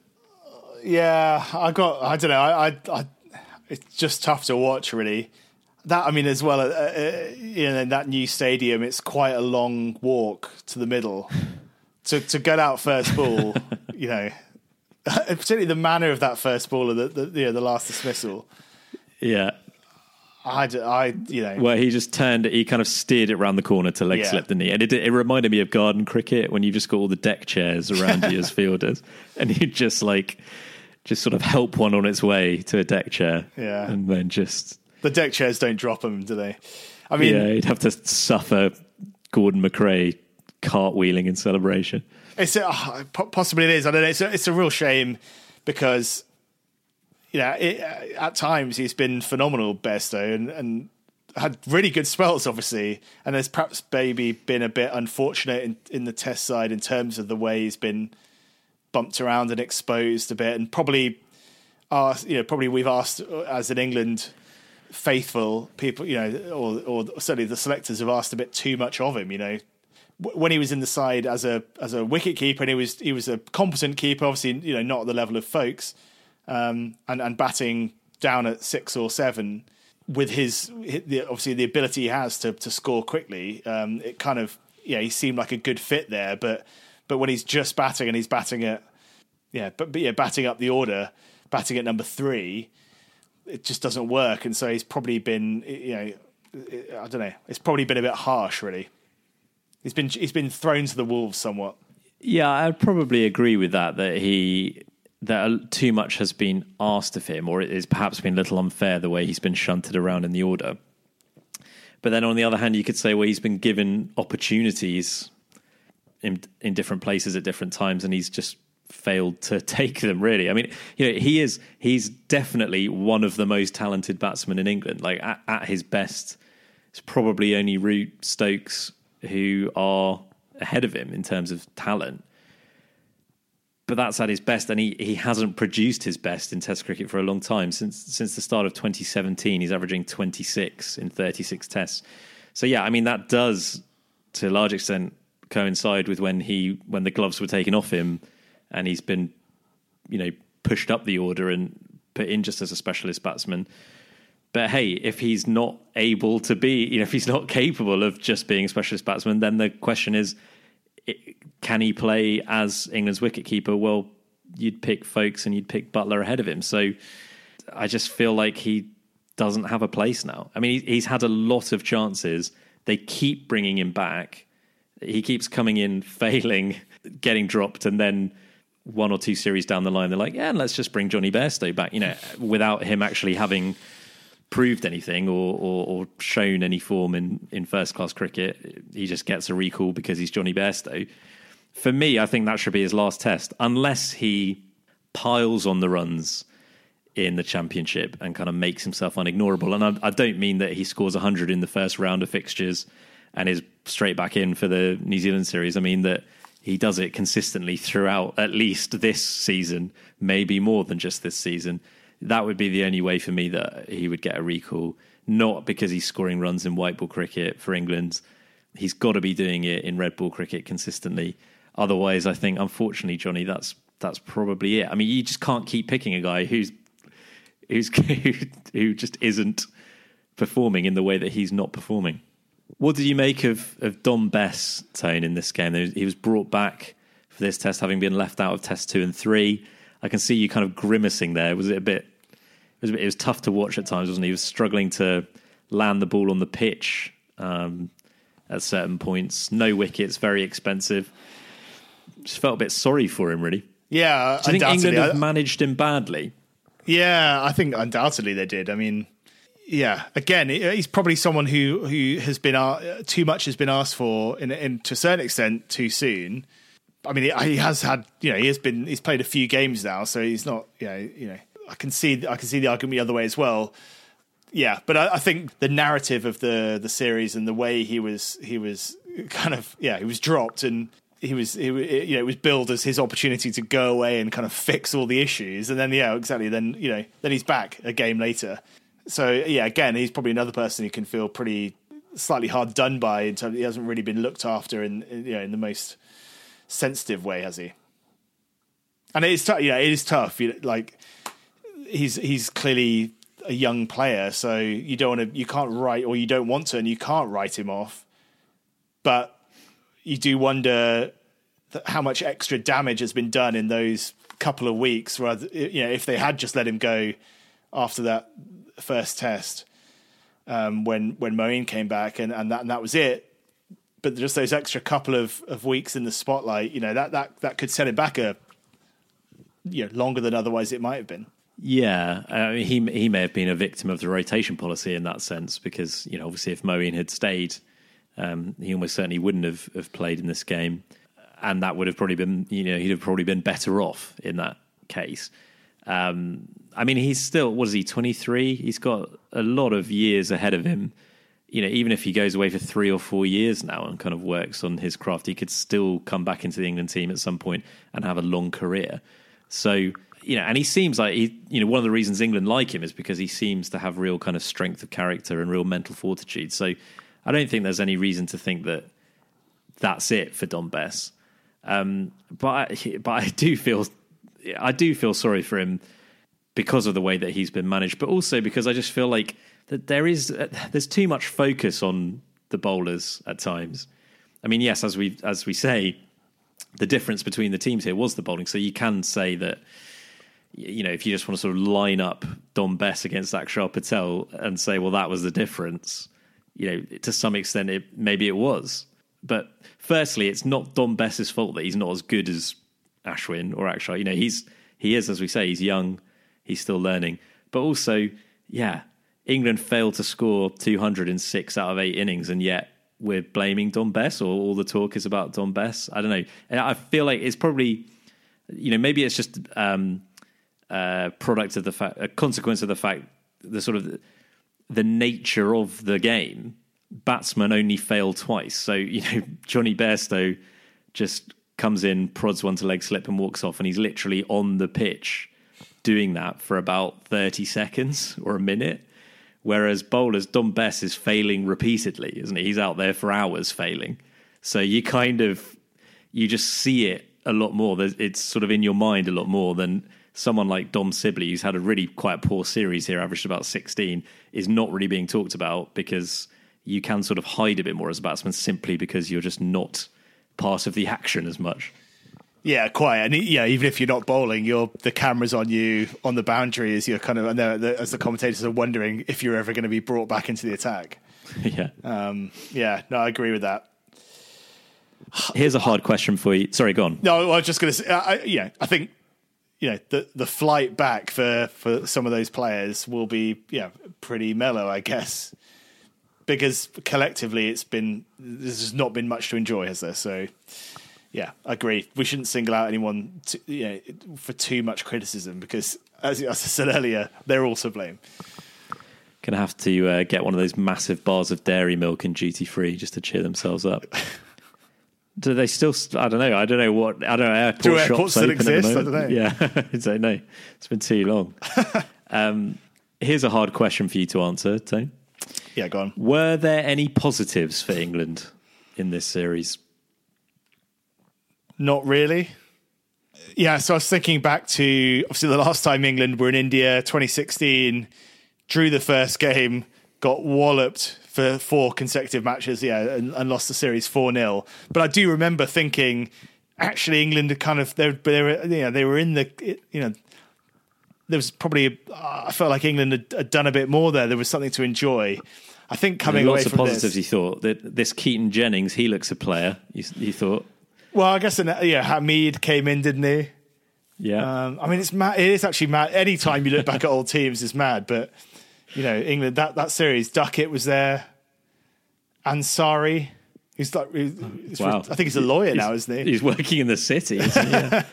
Yeah, I got. I don't know. I, I, I. It's just tough to watch, really. That, I mean, as well, uh, uh, you know, in that new stadium, it's quite a long walk to the middle to to get out first ball. You know, particularly the manner of that first ball, or the, the you know the last dismissal. Yeah, I, I, you know, where he just turned, he kind of steered it around the corner to leg yeah. slip, didn't he? And it, it reminded me of garden cricket when you just got all the deck chairs around you as fielders, and you just like. Just sort of help one on its way to a deck chair. Yeah. And then just... The deck chairs don't drop them, do they? I mean... Yeah, you'd have to suffer Gordon McRae cartwheeling in celebration. It's a, oh, possibly it is. I don't know. It's a, it's a real shame because, you know, it, at times he's been phenomenal, Bairstow, and, and had really good spells, obviously. And there's perhaps maybe been a bit unfortunate in, in the Test side in terms of the way he's been... bumped around and exposed a bit, and probably asked, you know, probably we've asked as an England faithful people, you know, or, or certainly the selectors have asked a bit too much of him. You know, when he was in the side as a as a wicket keeper, and he was he was a competent keeper, obviously, you know, not at the level of Folkes, um, and and batting down at six or seven with his the, obviously the ability he has to to score quickly. Um, it kind of yeah, he seemed like a good fit there, but. But when he's just batting and he's batting at, yeah, but, but yeah, batting up the order, batting at number three, it just doesn't work. And so he's probably been, you know, I don't know, it's probably been a bit harsh, really. He's been he's been thrown to the wolves somewhat. Yeah, I'd probably agree with that. That he that too much has been asked of him, or it has perhaps been a little unfair the way he's been shunted around in the order. But then on the other hand, you could say, well, he's been given opportunities. In, in different places at different times, and he's just failed to take them, really. I mean, you know, he is he's definitely one of the most talented batsmen in England. Like at, at his best, it's probably only Root, Stokes who are ahead of him in terms of talent. But that's at his best, and he, he hasn't produced his best in Test cricket for a long time. Since since the start of twenty seventeen, he's averaging twenty-six in thirty-six tests. So yeah, I mean, that does, to a large extent, coincide with when he when the gloves were taken off him and he's been, you know, pushed up the order and put in just as a specialist batsman. But hey, if he's not able to be, you know, if he's not capable of just being a specialist batsman, then the question is, can he play as England's wicketkeeper? Well, you'd pick Folkes and you'd pick Buttler ahead of him. So I just feel like he doesn't have a place now. I mean, he's had a lot of chances. They keep bringing him back. He keeps coming in, failing, getting dropped, and then one or two series down the line, they're like, yeah, let's just bring Johnny Bairstow back, you know, without him actually having proved anything or, or, or shown any form in, in first-class cricket. He just gets a recall because he's Johnny Bairstow. For me, I think that should be his last test, unless he piles on the runs in the Championship and kind of makes himself unignorable. And I, I don't mean that he scores one hundred in the first round of fixtures and is straight back in for the New Zealand series. I mean that he does it consistently throughout at least this season, maybe more than just this season. That would be the only way for me that he would get a recall, not because he's scoring runs in white ball cricket for England. He's got to be doing it in red ball cricket consistently. Otherwise, I think, unfortunately, Johnny, that's that's probably it. I mean, you just can't keep picking a guy who's who's who just isn't performing in the way that he's not performing. What did you make of, of Dom Bess, Tone, in this game? He was brought back for this test, having been left out of test two and three. I can see you kind of grimacing there. Was it a bit... It was, a bit, it was tough to watch at times, wasn't he? He was struggling to land the ball on the pitch um, at certain points. No wickets, very expensive. Just felt a bit sorry for him, really. Yeah, do you think England have managed him badly? Yeah, I think undoubtedly they did. I mean, yeah, again, he's probably someone who who has been uh, too much has been asked for, in, in to a certain extent, too soon. I mean, he has had, you know, he has been he's played a few games now, so he's not, you know, you know. I can see I can see the argument the other way as well. Yeah, but I, I think the narrative of the the series and the way he was he was kind of yeah he was dropped and he was he, you know it was billed as his opportunity to go away and kind of fix all the issues, and then yeah exactly then you know then he's back a game later. So yeah, again, he's probably another person who can feel pretty slightly hard done by in terms of he hasn't really been looked after in, in you know in the most sensitive way, has he? And it is tough. Yeah, it is tough. You, like. He's he's clearly a young player, so you don't want to, you can't write, or you don't want to, and you can't write him off. But you do wonder that how much extra damage has been done in those couple of weeks. Rather, you know, if they had just let him go after that first test, um, when when Moeen came back, and, and that and that was it. But just those extra couple of, of weeks in the spotlight, you know, that that that could set him back a you know longer than otherwise it might have been. Yeah, uh, he he may have been a victim of the rotation policy in that sense, because you know obviously if Moeen had stayed, um, he almost certainly wouldn't have, have played in this game, and that would have probably been you know he'd have probably been better off in that case. Um, I mean, he's still what is he twenty-three? He's got a lot of years ahead of him. You know, even if he goes away for three or four years now and kind of works on his craft, he could still come back into the England team at some point and have a long career. So. You know, and he seems like he, you know, one of the reasons England like him is because he seems to have real kind of strength of character and real mental fortitude. So I don't think there's any reason to think that that's it for Dom Bess. Um, but I, but I do feel, I do feel sorry for him because of the way that he's been managed, but also because I just feel like that there is, there's too much focus on the bowlers at times. I mean, yes, as we as we say, the difference between the teams here was the bowling. So you can say that. You know, if you just want to sort of line up Dom Bess against Akshar Patel and say, well, that was the difference, you know, to some extent, it maybe it was. But firstly, it's not Dom Bess's fault that he's not as good as Ashwin or Akshar. You know, he's he is, as we say, he's young, he's still learning. But also, yeah, England failed to score two hundred in six out of eight innings, and yet we're blaming Dom Bess, or all the talk is about Dom Bess. I don't know. I feel like it's probably, you know, maybe it's just... Um, Uh, product of the fact, a consequence of the fact, the sort of the nature of the game. Batsmen only fail twice, so you know Johnny Bairstow just comes in, prods one to leg slip, and walks off, and he's literally on the pitch doing that for about thirty seconds or a minute. Whereas bowlers, Dom Bess is failing repeatedly, isn't he? He's out there for hours failing, so you kind of you just see it a lot more. It's sort of in your mind a lot more than. Someone like Dom Sibley, who's had a really quite poor series here, averaged about sixteen, is not really being talked about because you can sort of hide a bit more as a batsman simply because you're just not part of the action as much. Yeah, quite. And yeah, even if you're not bowling, you're the camera's on you on the boundary as you're kind of, and the, the, as the commentators are wondering if you're ever going to be brought back into the attack. yeah. Um, yeah, no, I agree with that. Here's a hard question for you. Sorry, go on. No, I was just going to say, I, yeah, I think, you know, the the flight back for, for some of those players will be yeah pretty mellow, I guess, because collectively it's been there's just not been much to enjoy, has there? So yeah, I agree. We shouldn't single out anyone to, you know, for too much criticism because, as, as I said earlier, they're all to blame. Gonna have to uh, get one of those massive bars of dairy milk and duty free just to cheer themselves up. Do they still? I don't know. I don't know what. I don't know. Airport Do shops airports still open exist? At the I don't know. Yeah, I don't know. It's been too long. um, here's a hard question for you to answer, Tone. Yeah, go on. Were there any positives for England in this series? Not really. Yeah, so I was thinking back to obviously the last time England were in India, twenty sixteen, drew the first game, got walloped for four consecutive matches, yeah, and, and lost the series four nil. But I do remember thinking, actually, England had kind of they, they were, you know, they were in the, you know, there was probably uh, I felt like England had, had done a bit more there. There was something to enjoy. I think coming away lots from of positives. this, You thought that this Keaton Jennings, he looks a player. You, you thought, well, I guess yeah, Hamid came in, didn't he? yeah. Um, I mean, it's mad. It is actually mad. Any time you look back at old teams, it's mad. But you know, England that, that series, Duckett was there, Ansari. He's like, he's, Wow. I think he's a lawyer he's, now, isn't he? He's working in the city. Isn't he? Yeah.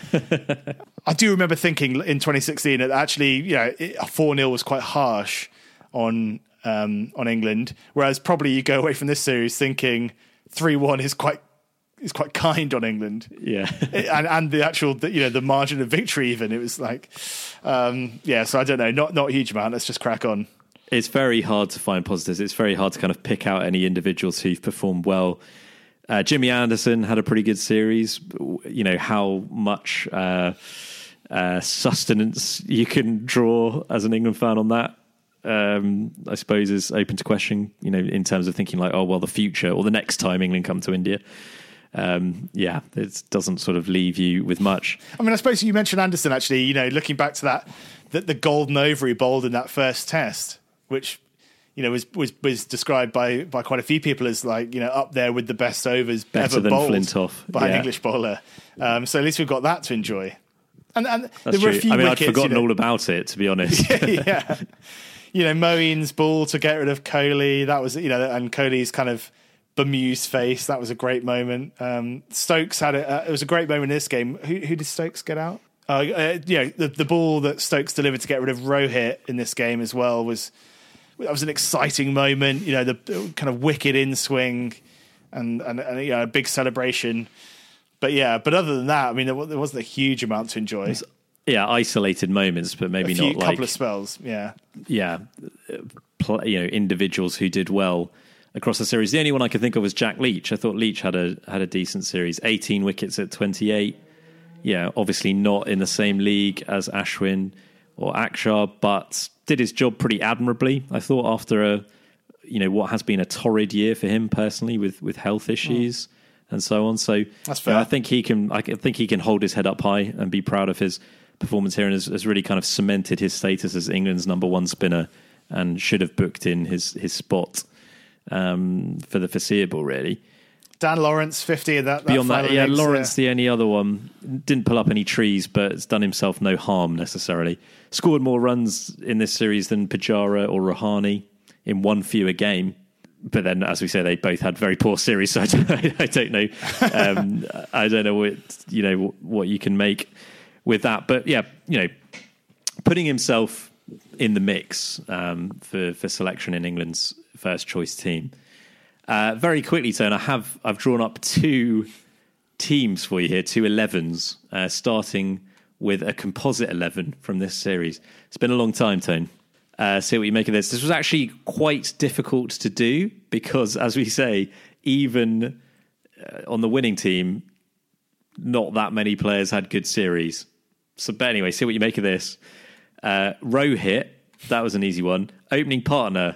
I do remember thinking in twenty sixteen that actually, you know, a four nil was quite harsh on um, on England, whereas probably you go away from this series thinking three one is quite is quite kind on England. Yeah. and and the actual, you know, the margin of victory even, it was like, um, yeah, so I don't know, not not a huge amount. Let's just crack on. It's very hard to find positives. It's very hard to kind of pick out any individuals who've performed well. Uh, Jimmy Anderson had a pretty good series. You know, how much uh, uh, sustenance you can draw as an England fan on that, um, I suppose, is open to question, you know, in terms of thinking like, oh, well, the future or the next time England come to India. Um, yeah, it doesn't sort of leave you with much. I mean, I suppose you mentioned Anderson, actually, you know, looking back to that, the, the golden over he bowled in that first test, which, you know, was was, was described by, by quite a few people as like, you know, up there with the best overs Better ever than bowled Flintoff. by Yeah. an English bowler. Um, so at least we've got that to enjoy. And, and That's there were true. a few I mean, wickets, I'd forgotten you know, all about it, to be honest. yeah. You know, Moeen's ball to get rid of Kohli, that was, you know, and Kohli's kind of bemused face, that was a great moment. Um, Stokes had it, uh, it was a great moment in this game. Who, who did Stokes get out? Uh, uh, you know, the, the ball that Stokes delivered to get rid of Rohit in this game as well was, that was an exciting moment. You know, the, the kind of wicked in swing and, and, and you know, a big celebration. But yeah, but other than that, I mean, there, there wasn't a huge amount to enjoy. Yeah, isolated moments, but maybe a few, not like couple of spells. Yeah, yeah, pl- you know, individuals who did well across the series. The only one I could think of was Jack Leach. I thought Leach had a had a decent series, eighteen wickets at twenty-eight. Yeah, obviously not in the same league as Ashwin or Akshar, but did his job pretty admirably. I thought after a, you know, what has been a torrid year for him personally with with health issues. Mm. And so on. So that's fair. You know, I think he can. I think he can hold his head up high and be proud of his performance here, and has, has really kind of cemented his status as England's number one spinner, and should have booked in his his spot um, for the foreseeable. Really, Dan Lawrence fifty in that, that beyond that, yeah, innings, Lawrence yeah. the only other one, didn't pull up any trees, but it's done himself no harm necessarily. Scored more runs in this series than Pujara or Rahane in one fewer game. But then, as we say, they both had very poor series, so I don't, I don't know. Um, I don't know what you know what you can make with that. But yeah, you know, putting himself in the mix um, for for selection in England's first choice team. Uh, very quickly, Tone, I have I've drawn up two teams for you here, two elevens, uh, starting with a composite eleven from this series. It's been a long time, Tone. Uh, see what you make of this. This was actually quite difficult to do because, as we say, even uh, on the winning team, not that many players had good series. So, but anyway, see what you make of this. Uh, Rohit, that was an easy one. Opening partner,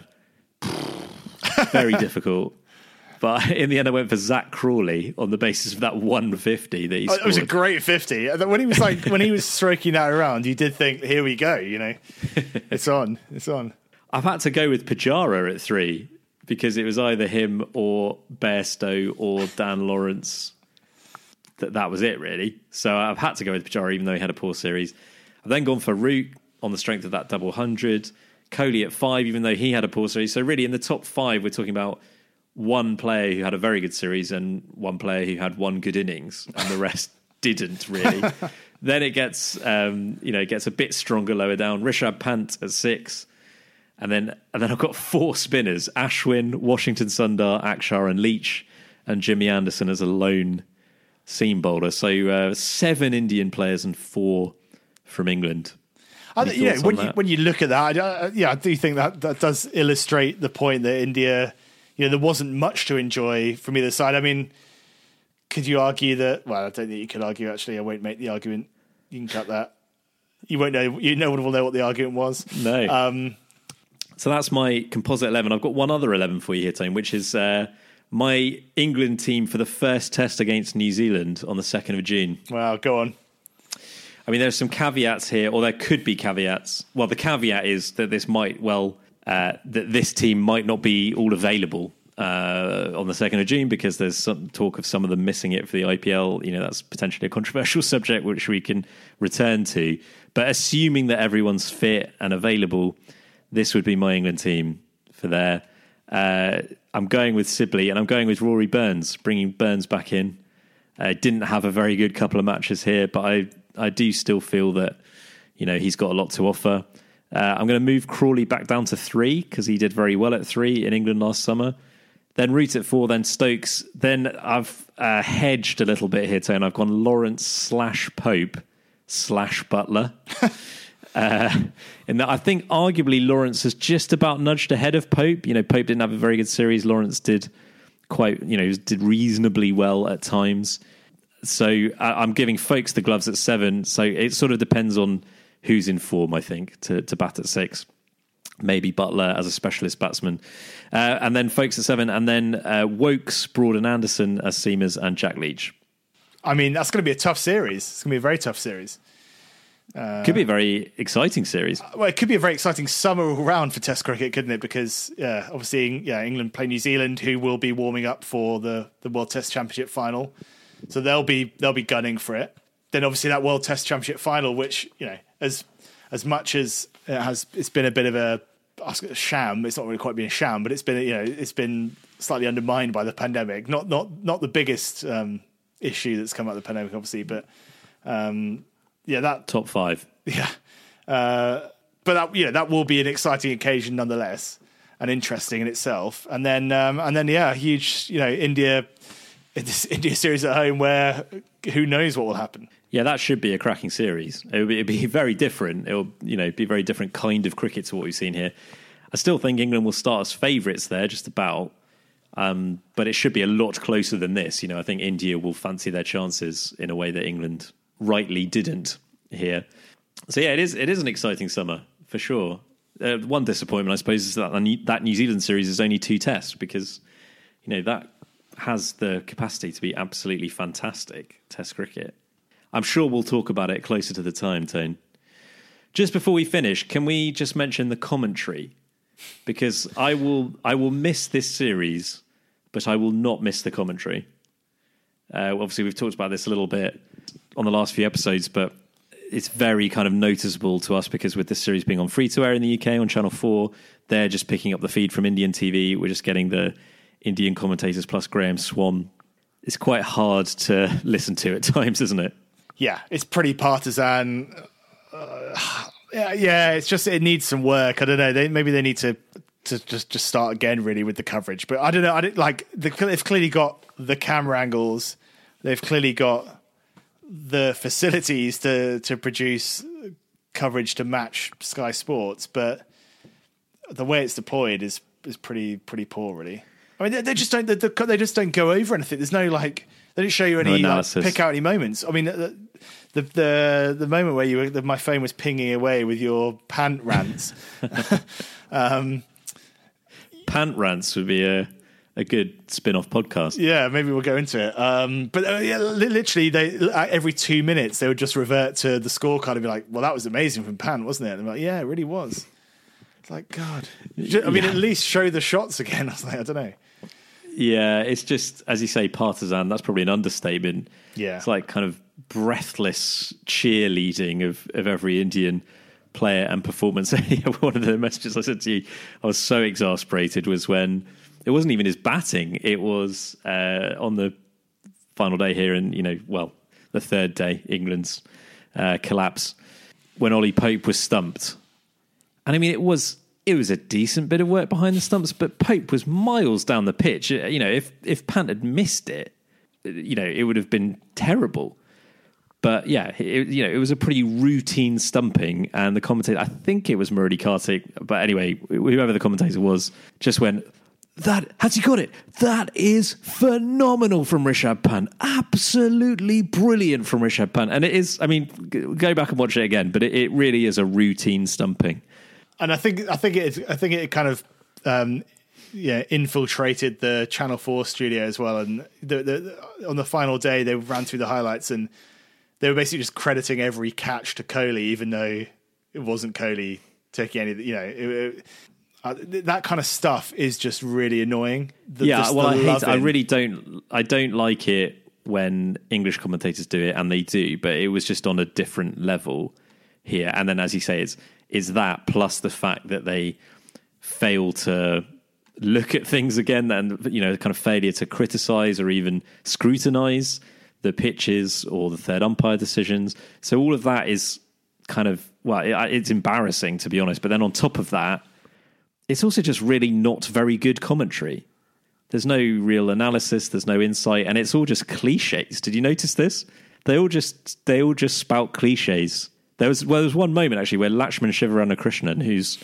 very difficult. But in the end, I went for Zach Crawley on the basis of that one fifty that he scored. It was a great fifty. When he was like, when he was stroking that around, you did think, "Here we go." You know, it's on, it's on. I've had to go with Pujara at three because it was either him or Bairstow or Dan Lawrence. that that was it, really. So I've had to go with Pujara, even though he had a poor series. I've then gone for Root on the strength of that double hundred. Kohli at five, even though he had a poor series. So really, in the top five, we're talking about one player who had a very good series and one player who had one good innings, and the rest didn't really. Then it gets, um, you know, it gets a bit stronger lower down. Rishabh Pant at six. And then and then I've got four spinners: Ashwin, Washington Sundar, Akshar and Leach, and Jimmy Anderson as a lone seam bowler. So uh, seven Indian players and four from England. I, you know, when you, when you look at that, I, yeah, I do think that that does illustrate the point that India, you know, there wasn't much to enjoy from either side. I mean, could you argue that? Well, I don't think you could argue. Actually, I won't make the argument. You can cut that. You won't know. You no one will know what the argument was. No. Um, So that's my composite eleven. I've got one other eleven for you here, Tone, which is uh, my England team for the first test against New Zealand on the second of June. Well, go on. I mean, there's some caveats here, or there could be caveats. Well, the caveat is that this might, well, uh, that this team might not be all available uh, on the second of June because there's some talk of some of them missing it for the I P L. You know, that's potentially a controversial subject which we can return to. But assuming that everyone's fit and available, this would be my England team for there. Uh, I'm going with Sibley and I'm going with Rory Burns, bringing Burns back in. Uh, didn't have a very good couple of matches here, but I, I do still feel that, you know, he's got a lot to offer. Uh, I'm going to move Crawley back down to three because he did very well at three in England last summer. Then Root at four, then Stokes. Then I've uh, hedged a little bit here, Tone. I've gone Lawrence slash Pope slash Butler. Uh, and I think arguably Lawrence has just about nudged ahead of Pope. You know, Pope didn't have a very good series. Lawrence did quite, you know, did reasonably well at times. So uh, I'm giving Folkes the gloves at seven. So it sort of depends on who's in form, I think, to, to bat at six. Maybe Butler as a specialist batsman. Uh, and then Folkes at seven. And then uh, Wokes, Broad and Anderson as seamers and Jack Leach. I mean, that's going to be a tough series. It's going to be a very tough series. Uh, could be a very exciting series. Well, it could be a very exciting summer all round for Test cricket, couldn't it? Because yeah, obviously, yeah, England play New Zealand, who will be warming up for the, the World Test Championship final, so they'll be they'll be gunning for it. Then obviously that World Test Championship final, which you know, as as much as it has, it's been a bit of a, a sham. It's not really quite been a sham, but it's been you know, it's been slightly undermined by the pandemic. Not not not the biggest um, issue that's come out of the pandemic, obviously, but. Um, Yeah, that top five. Yeah, uh, but that you know that will be an exciting occasion nonetheless, and interesting in itself. And then um, and then yeah, a huge you know India, this India series at home where who knows what will happen. Yeah, that should be a cracking series. It would be, it'd be very different. It will you know be a very different kind of cricket to what we've seen here. I still think England will start as favourites there, just about. Um, but it should be a lot closer than this. You know, I think India will fancy their chances in a way that England rightly didn't here. So yeah, it is it is an exciting summer for sure. Uh, one disappointment, I suppose, is that that New Zealand series is only two tests because you know that has the capacity to be absolutely fantastic Test cricket. I'm sure we'll talk about it closer to the time, Tone. Just before we finish, can we just mention the commentary? Because I will I will miss this series, but I will not miss the commentary. Uh, obviously, we've talked about this a little bit on the last few episodes, but it's very kind of noticeable to us because with this series being on free to air in the U K on Channel four, they're just picking up the feed from Indian T V. We're just getting the Indian commentators plus Graham Swan. It's quite hard to listen to at times, isn't it? Yeah, it's pretty partisan. Uh, yeah, yeah, it's just it needs some work. I don't know. They, maybe they need to to just just start again really with the coverage. But I don't know. I didn't like the, they've clearly got the camera angles. They've clearly got the facilities to to produce coverage to match Sky Sports, but the way it's deployed is is pretty pretty poor, really. I mean, they, they just don't they, they just don't go over anything. There's no like they don't show you any no like, pick out any moments. I mean, the the the, the moment where you were, the, my phone was pinging away with your pant rants. um, pant rants would be a. A good spin-off podcast. Yeah, maybe we'll go into it. Um, but uh, yeah, literally, they every two minutes they would just revert to the scorecard and be like, "Well, that was amazing from Pan, wasn't it?" And I'm like, "Yeah, it really was." It's like, God. I mean, yeah. At least show the shots again. I was like, I don't know. Yeah, it's just, as you say, partisan. That's probably an understatement. Yeah. It's like kind of breathless cheerleading of, of every Indian player and performance. One of the messages I said to you, I was so exasperated, was when it wasn't even his batting. It was uh, on the final day here, and, you know, well, the third day, England's uh, collapse, when Ollie Pope was stumped. And I mean, it was it was a decent bit of work behind the stumps, but Pope was miles down the pitch. You know, if if Pant had missed it, you know, it would have been terrible. But yeah, it, you know, it was a pretty routine stumping, and the commentator, I think it was Murali Kartik, but anyway, whoever the commentator was, just went, "That, has he got it? That is phenomenal from Rishabh Pant. Absolutely brilliant from Rishabh Pant." And it is, I mean, go back and watch it again, but it, it really is a routine stumping. And I think I think it I think it kind of um, yeah infiltrated the Channel four studio as well. And the, the, on the final day, they ran through the highlights, and they were basically just crediting every catch to Kohli, even though it wasn't Kohli taking any. You know, it, it, uh, that kind of stuff is just really annoying. The, yeah, just well, the I hate. loving. I really don't. I don't like it when English commentators do it, and they do. But it was just on a different level here. And then, as you say, it's. is that plus the fact that they fail to look at things again, and, you know, kind of failure to criticise or even scrutinise the pitches or the third umpire decisions. So all of that is kind of, well, it, it's embarrassing, to be honest. But then on top of that, it's also just really not very good commentary. There's no real analysis, there's no insight, and it's all just cliches. Did you notice this? They all just they all just spout cliches. There was well, there was one moment actually where Lakshman Shivaranakrishnan, who's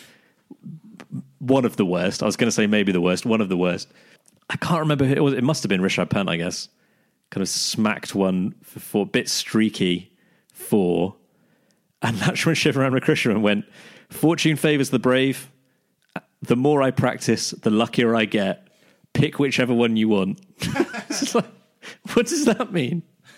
one of the worst, I was going to say maybe the worst, one of the worst. I can't remember who it was. It must have been Rishabh Pant, I guess. Kind of smacked one for four, bit streaky four, and Lakshman Shivaranakrishnan went, "Fortune favours the brave. The more I practice, the luckier I get. Pick whichever one you want." It's like, what does that mean?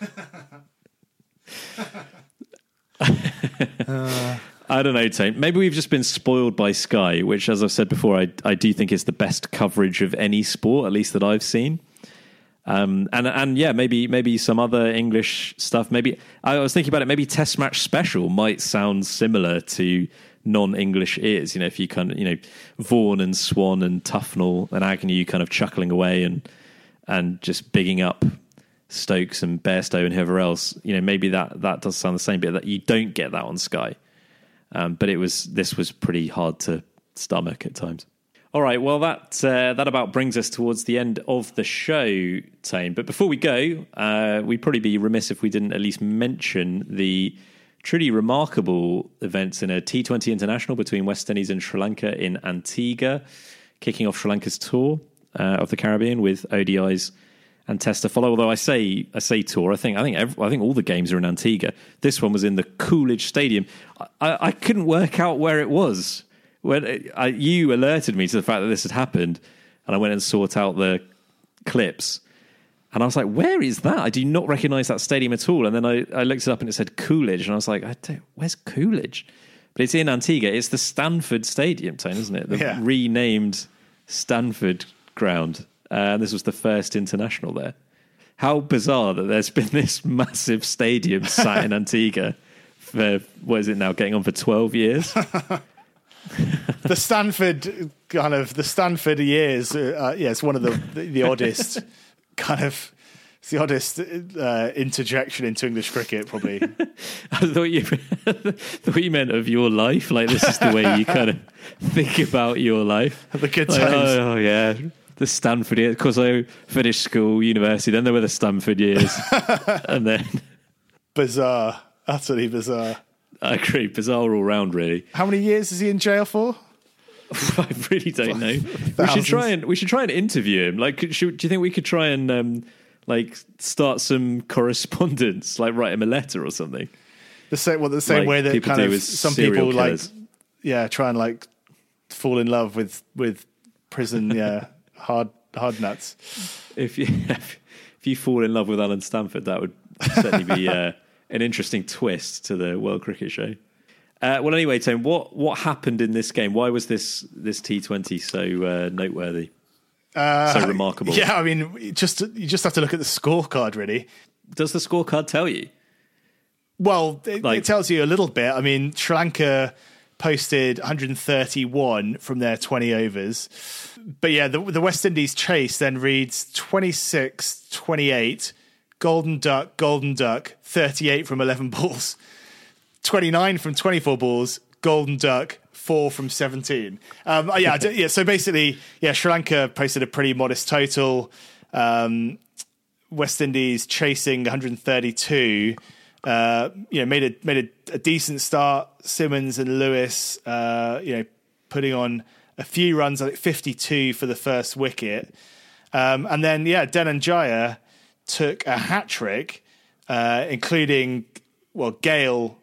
uh, I don't know, Tane. Maybe we've just been spoiled by Sky, which, as I've said before, I, I do think is the best coverage of any sport, at least that I've seen. Um, and and yeah, maybe maybe some other English stuff. Maybe I was thinking about it. Maybe Test Match Special might sound similar to non-English ears. You know, if you kind of, you know, Vaughan and Swan and Tufnell and Agnew kind of chuckling away and and just bigging up Stokes and Bairstow and whoever else, you know, maybe that that does sound the same, but that you don't get that on Sky. Um, but it was this was pretty hard to stomach at times. All right, well, that uh, that about brings us towards the end of the show, Tane. But before we go, uh, we'd probably be remiss if we didn't at least mention the truly remarkable events in a T twenty international between West Indies and Sri Lanka in Antigua, kicking off Sri Lanka's tour uh, of the Caribbean with O D Is and Test to follow. Although I say I say tour, I think I think every, I think all the games are in Antigua. This one was in the Coolidge Stadium. I, I couldn't work out where it was. When I, you alerted me to the fact that this had happened, and I went and sought out the clips, and I was like, "Where is that? I do not recognise that stadium at all." And then I, I looked it up, and it said Coolidge, and I was like, "I don't. Where's Coolidge?" But it's in Antigua. It's the Stanford Stadium, Tone, isn't it? The yeah. renamed Stanford Ground. And uh, this was the first international there. How bizarre that there's been this massive stadium sat in Antigua for, what is it now, getting on for twelve years? The Stanford kind of the Stanford years, uh, yeah, it's one of the the, the oddest kind of it's the oddest uh, interjection into English cricket, probably. I thought you thought you meant of your life, like this is the way you kind of think about your life. The good like, times. Oh, oh yeah, the Stanford years. Of course, I finished school, university. Then there were the Stanford years, and then bizarre, utterly bizarre. I agree, bizarre all round, really. How many years is he in jail for? I really don't know. We should try and we should try and interview him. Like, should, do you think we could try and um, like start some correspondence, like write him a letter or something? The same, well, the same like way that kind of some people killers. like, yeah, try and like fall in love with with prison, yeah, hard hard nuts. If you if you fall in love with Alan Stanford, that would certainly be uh, an interesting twist to the World Cricket Show. Uh, well, anyway, Tone, what what happened in this game? Why was this this T twenty so uh, noteworthy? uh, so remarkable? Yeah, I mean, just you just have to look at the scorecard, really. Does the scorecard tell you? Well, it, like, it tells you a little bit. I mean, Sri Lanka posted one hundred thirty-one from their twenty overs. But yeah, the, the West Indies chase then reads twenty-six twenty-eight, Golden Duck, Golden Duck, thirty-eight from eleven balls, twenty-nine from twenty-four balls, Golden Duck, four from seventeen. Um, yeah, yeah. So basically, yeah, Sri Lanka posted a pretty modest total. Um, West Indies chasing one hundred thirty-two. Uh, you know, made a made a, a decent start. Simmons and Lewis, uh, you know, putting on a few runs, I think fifty-two for the first wicket, um, and then yeah, Dhananjaya took a hat trick, uh, including well, Gale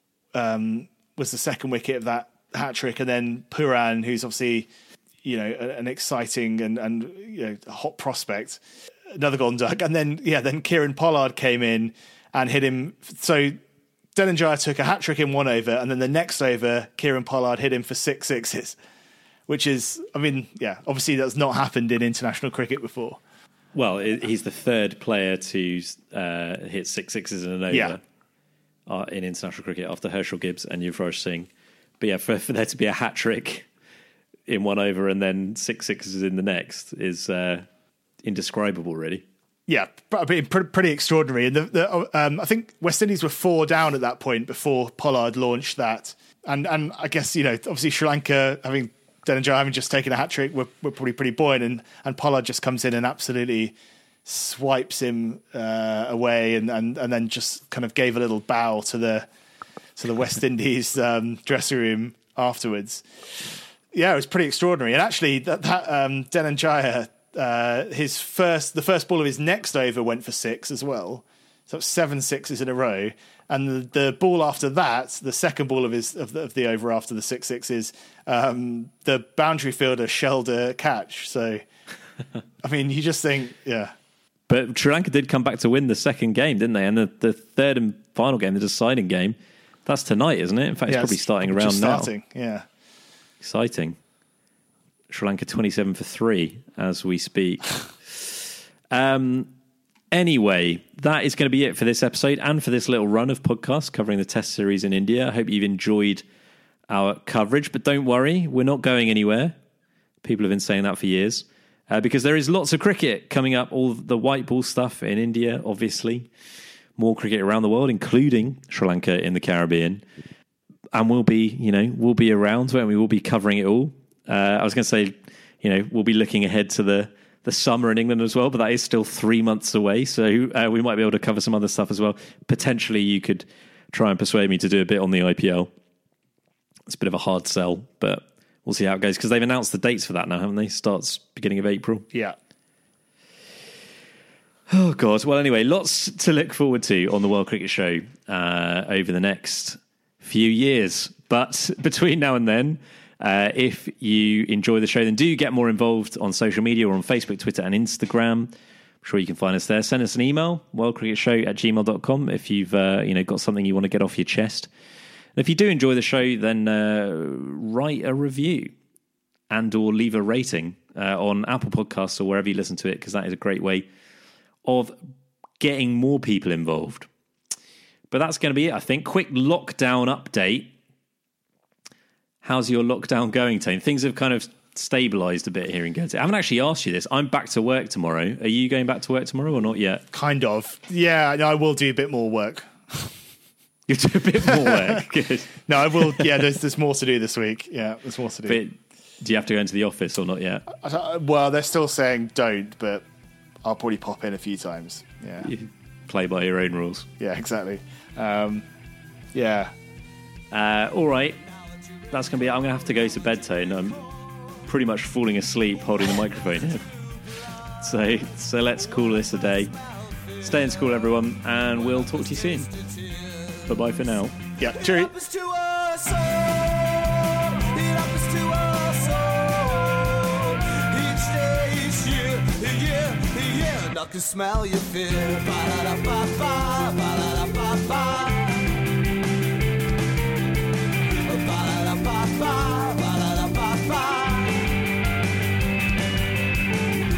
um, was the second wicket of that hat trick, and then Puran, who's obviously you know an exciting and and you know a hot prospect, another Golden Duck, and then yeah, then Kieran Pollard came in and hit him. So Dhananjaya took a hat trick in one over, and then the next over, Kieran Pollard hit him for six sixes, which is, I mean, yeah, obviously that's not happened in international cricket before. Well, he's the third player to uh, hit six sixes in an over yeah. uh, in international cricket after Herschel Gibbs and Yuvraj Singh. But yeah, for, for there to be a hat trick in one over and then six sixes in the next is uh, indescribable, really. Yeah, pretty extraordinary. And the, the, um, I think West Indies were four down at that point before Pollard launched that. And and I guess, you know, obviously Sri Lanka, having Dhananjaya having just taken a hat-trick, were, were probably pretty buoyant. And, and Pollard just comes in and absolutely swipes him uh, away and, and, and then just kind of gave a little bow to the to the West Indies um, dressing room afterwards. Yeah, it was pretty extraordinary. And actually, that, that um, Dhananjaya... Uh, his first, the first ball of his next over went for six as well. So it's seven sixes in a row. And the, the ball after that, the second ball of his of the, of the over after the six sixes, um, the boundary fielder shelled a catch. So, I mean, you just think, yeah. But Sri Lanka did come back to win the second game, didn't they? And the, the third and final game, the deciding game, that's tonight, isn't it? In fact, yeah, it's probably it's starting around starting, now. Yeah. Exciting. Sri Lanka twenty-seven for three as we speak. um, anyway, that is going to be it for this episode and for this little run of podcasts covering the Test series in India. I hope you've enjoyed our coverage, but don't worry, we're not going anywhere. People have been saying that for years uh, because there is lots of cricket coming up, all the white ball stuff in India, obviously. More cricket around the world, including Sri Lanka in the Caribbean. And we'll be, you know, we'll be around, won't we? We'll be covering it all. Uh, I was going to say, you know, we'll be looking ahead to the, the summer in England as well, but that is still three months away. So uh, we might be able to cover some other stuff as well. Potentially you could try and persuade me to do a bit on the I P L. It's a bit of a hard sell, but we'll see how it goes because they've announced the dates for that now, haven't they? Starts beginning of April. Yeah. Oh, God. Well, anyway, lots to look forward to on the World Cricket Show uh, over the next few years. But between now and then, Uh, if you enjoy the show, then do get more involved on social media or on Facebook, Twitter and Instagram. I'm sure you can find us there. Send us an email, worldcricketshow at gmail dot com if you've uh, you know got something you want to get off your chest. And if you do enjoy the show, then uh, write a review and or leave a rating uh, on Apple Podcasts or wherever you listen to it, because that is a great way of getting more people involved. But that's going to be it, I think. Quick lockdown update. How's your lockdown going, Tane? Things have kind of stabilised a bit here in Guernsey. I haven't actually asked you this. I'm back to work tomorrow. Are you going back to work tomorrow or not yet? Kind of. Yeah, no, I will do a bit more work. You'll do a bit more work? Good. No, I will. Yeah, there's, there's more to do this week. Yeah, there's more to do. But do you have to go into the office or not yet? I, well, they're still saying don't, but I'll probably pop in a few times. Yeah. You play by your own rules. Yeah, exactly. Um, yeah. Uh, all right. That's going to be it. I'm going to have to go to bed, Tone. I'm pretty much falling asleep holding the microphone here. So, so let's call this a day. Stay in school, everyone, and we'll talk to you soon. Bye-bye for now. Yeah, cheerio. I can smell your fear. Ba-da-da-ba-ba, ba-da-da-ba-ba. Ba-da-da-ba-ba, ba-da-da-ba-ba.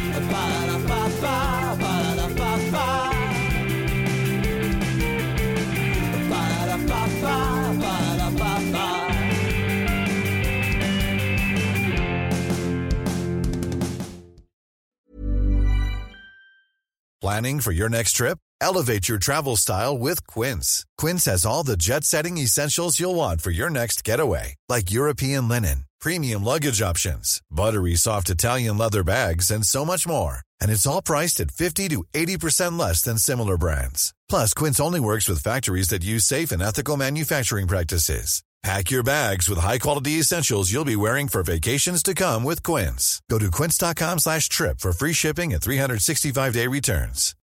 Planning for your next trip? Elevate your travel style with Quince. Quince has all the jet-setting essentials you'll want for your next getaway, like European linen, premium luggage options, buttery soft Italian leather bags, and so much more. And it's all priced at fifty to eighty percent less than similar brands. Plus, Quince only works with factories that use safe and ethical manufacturing practices. Pack your bags with high-quality essentials you'll be wearing for vacations to come with Quince. Go to quince.com slash trip for free shipping and three sixty-five day returns.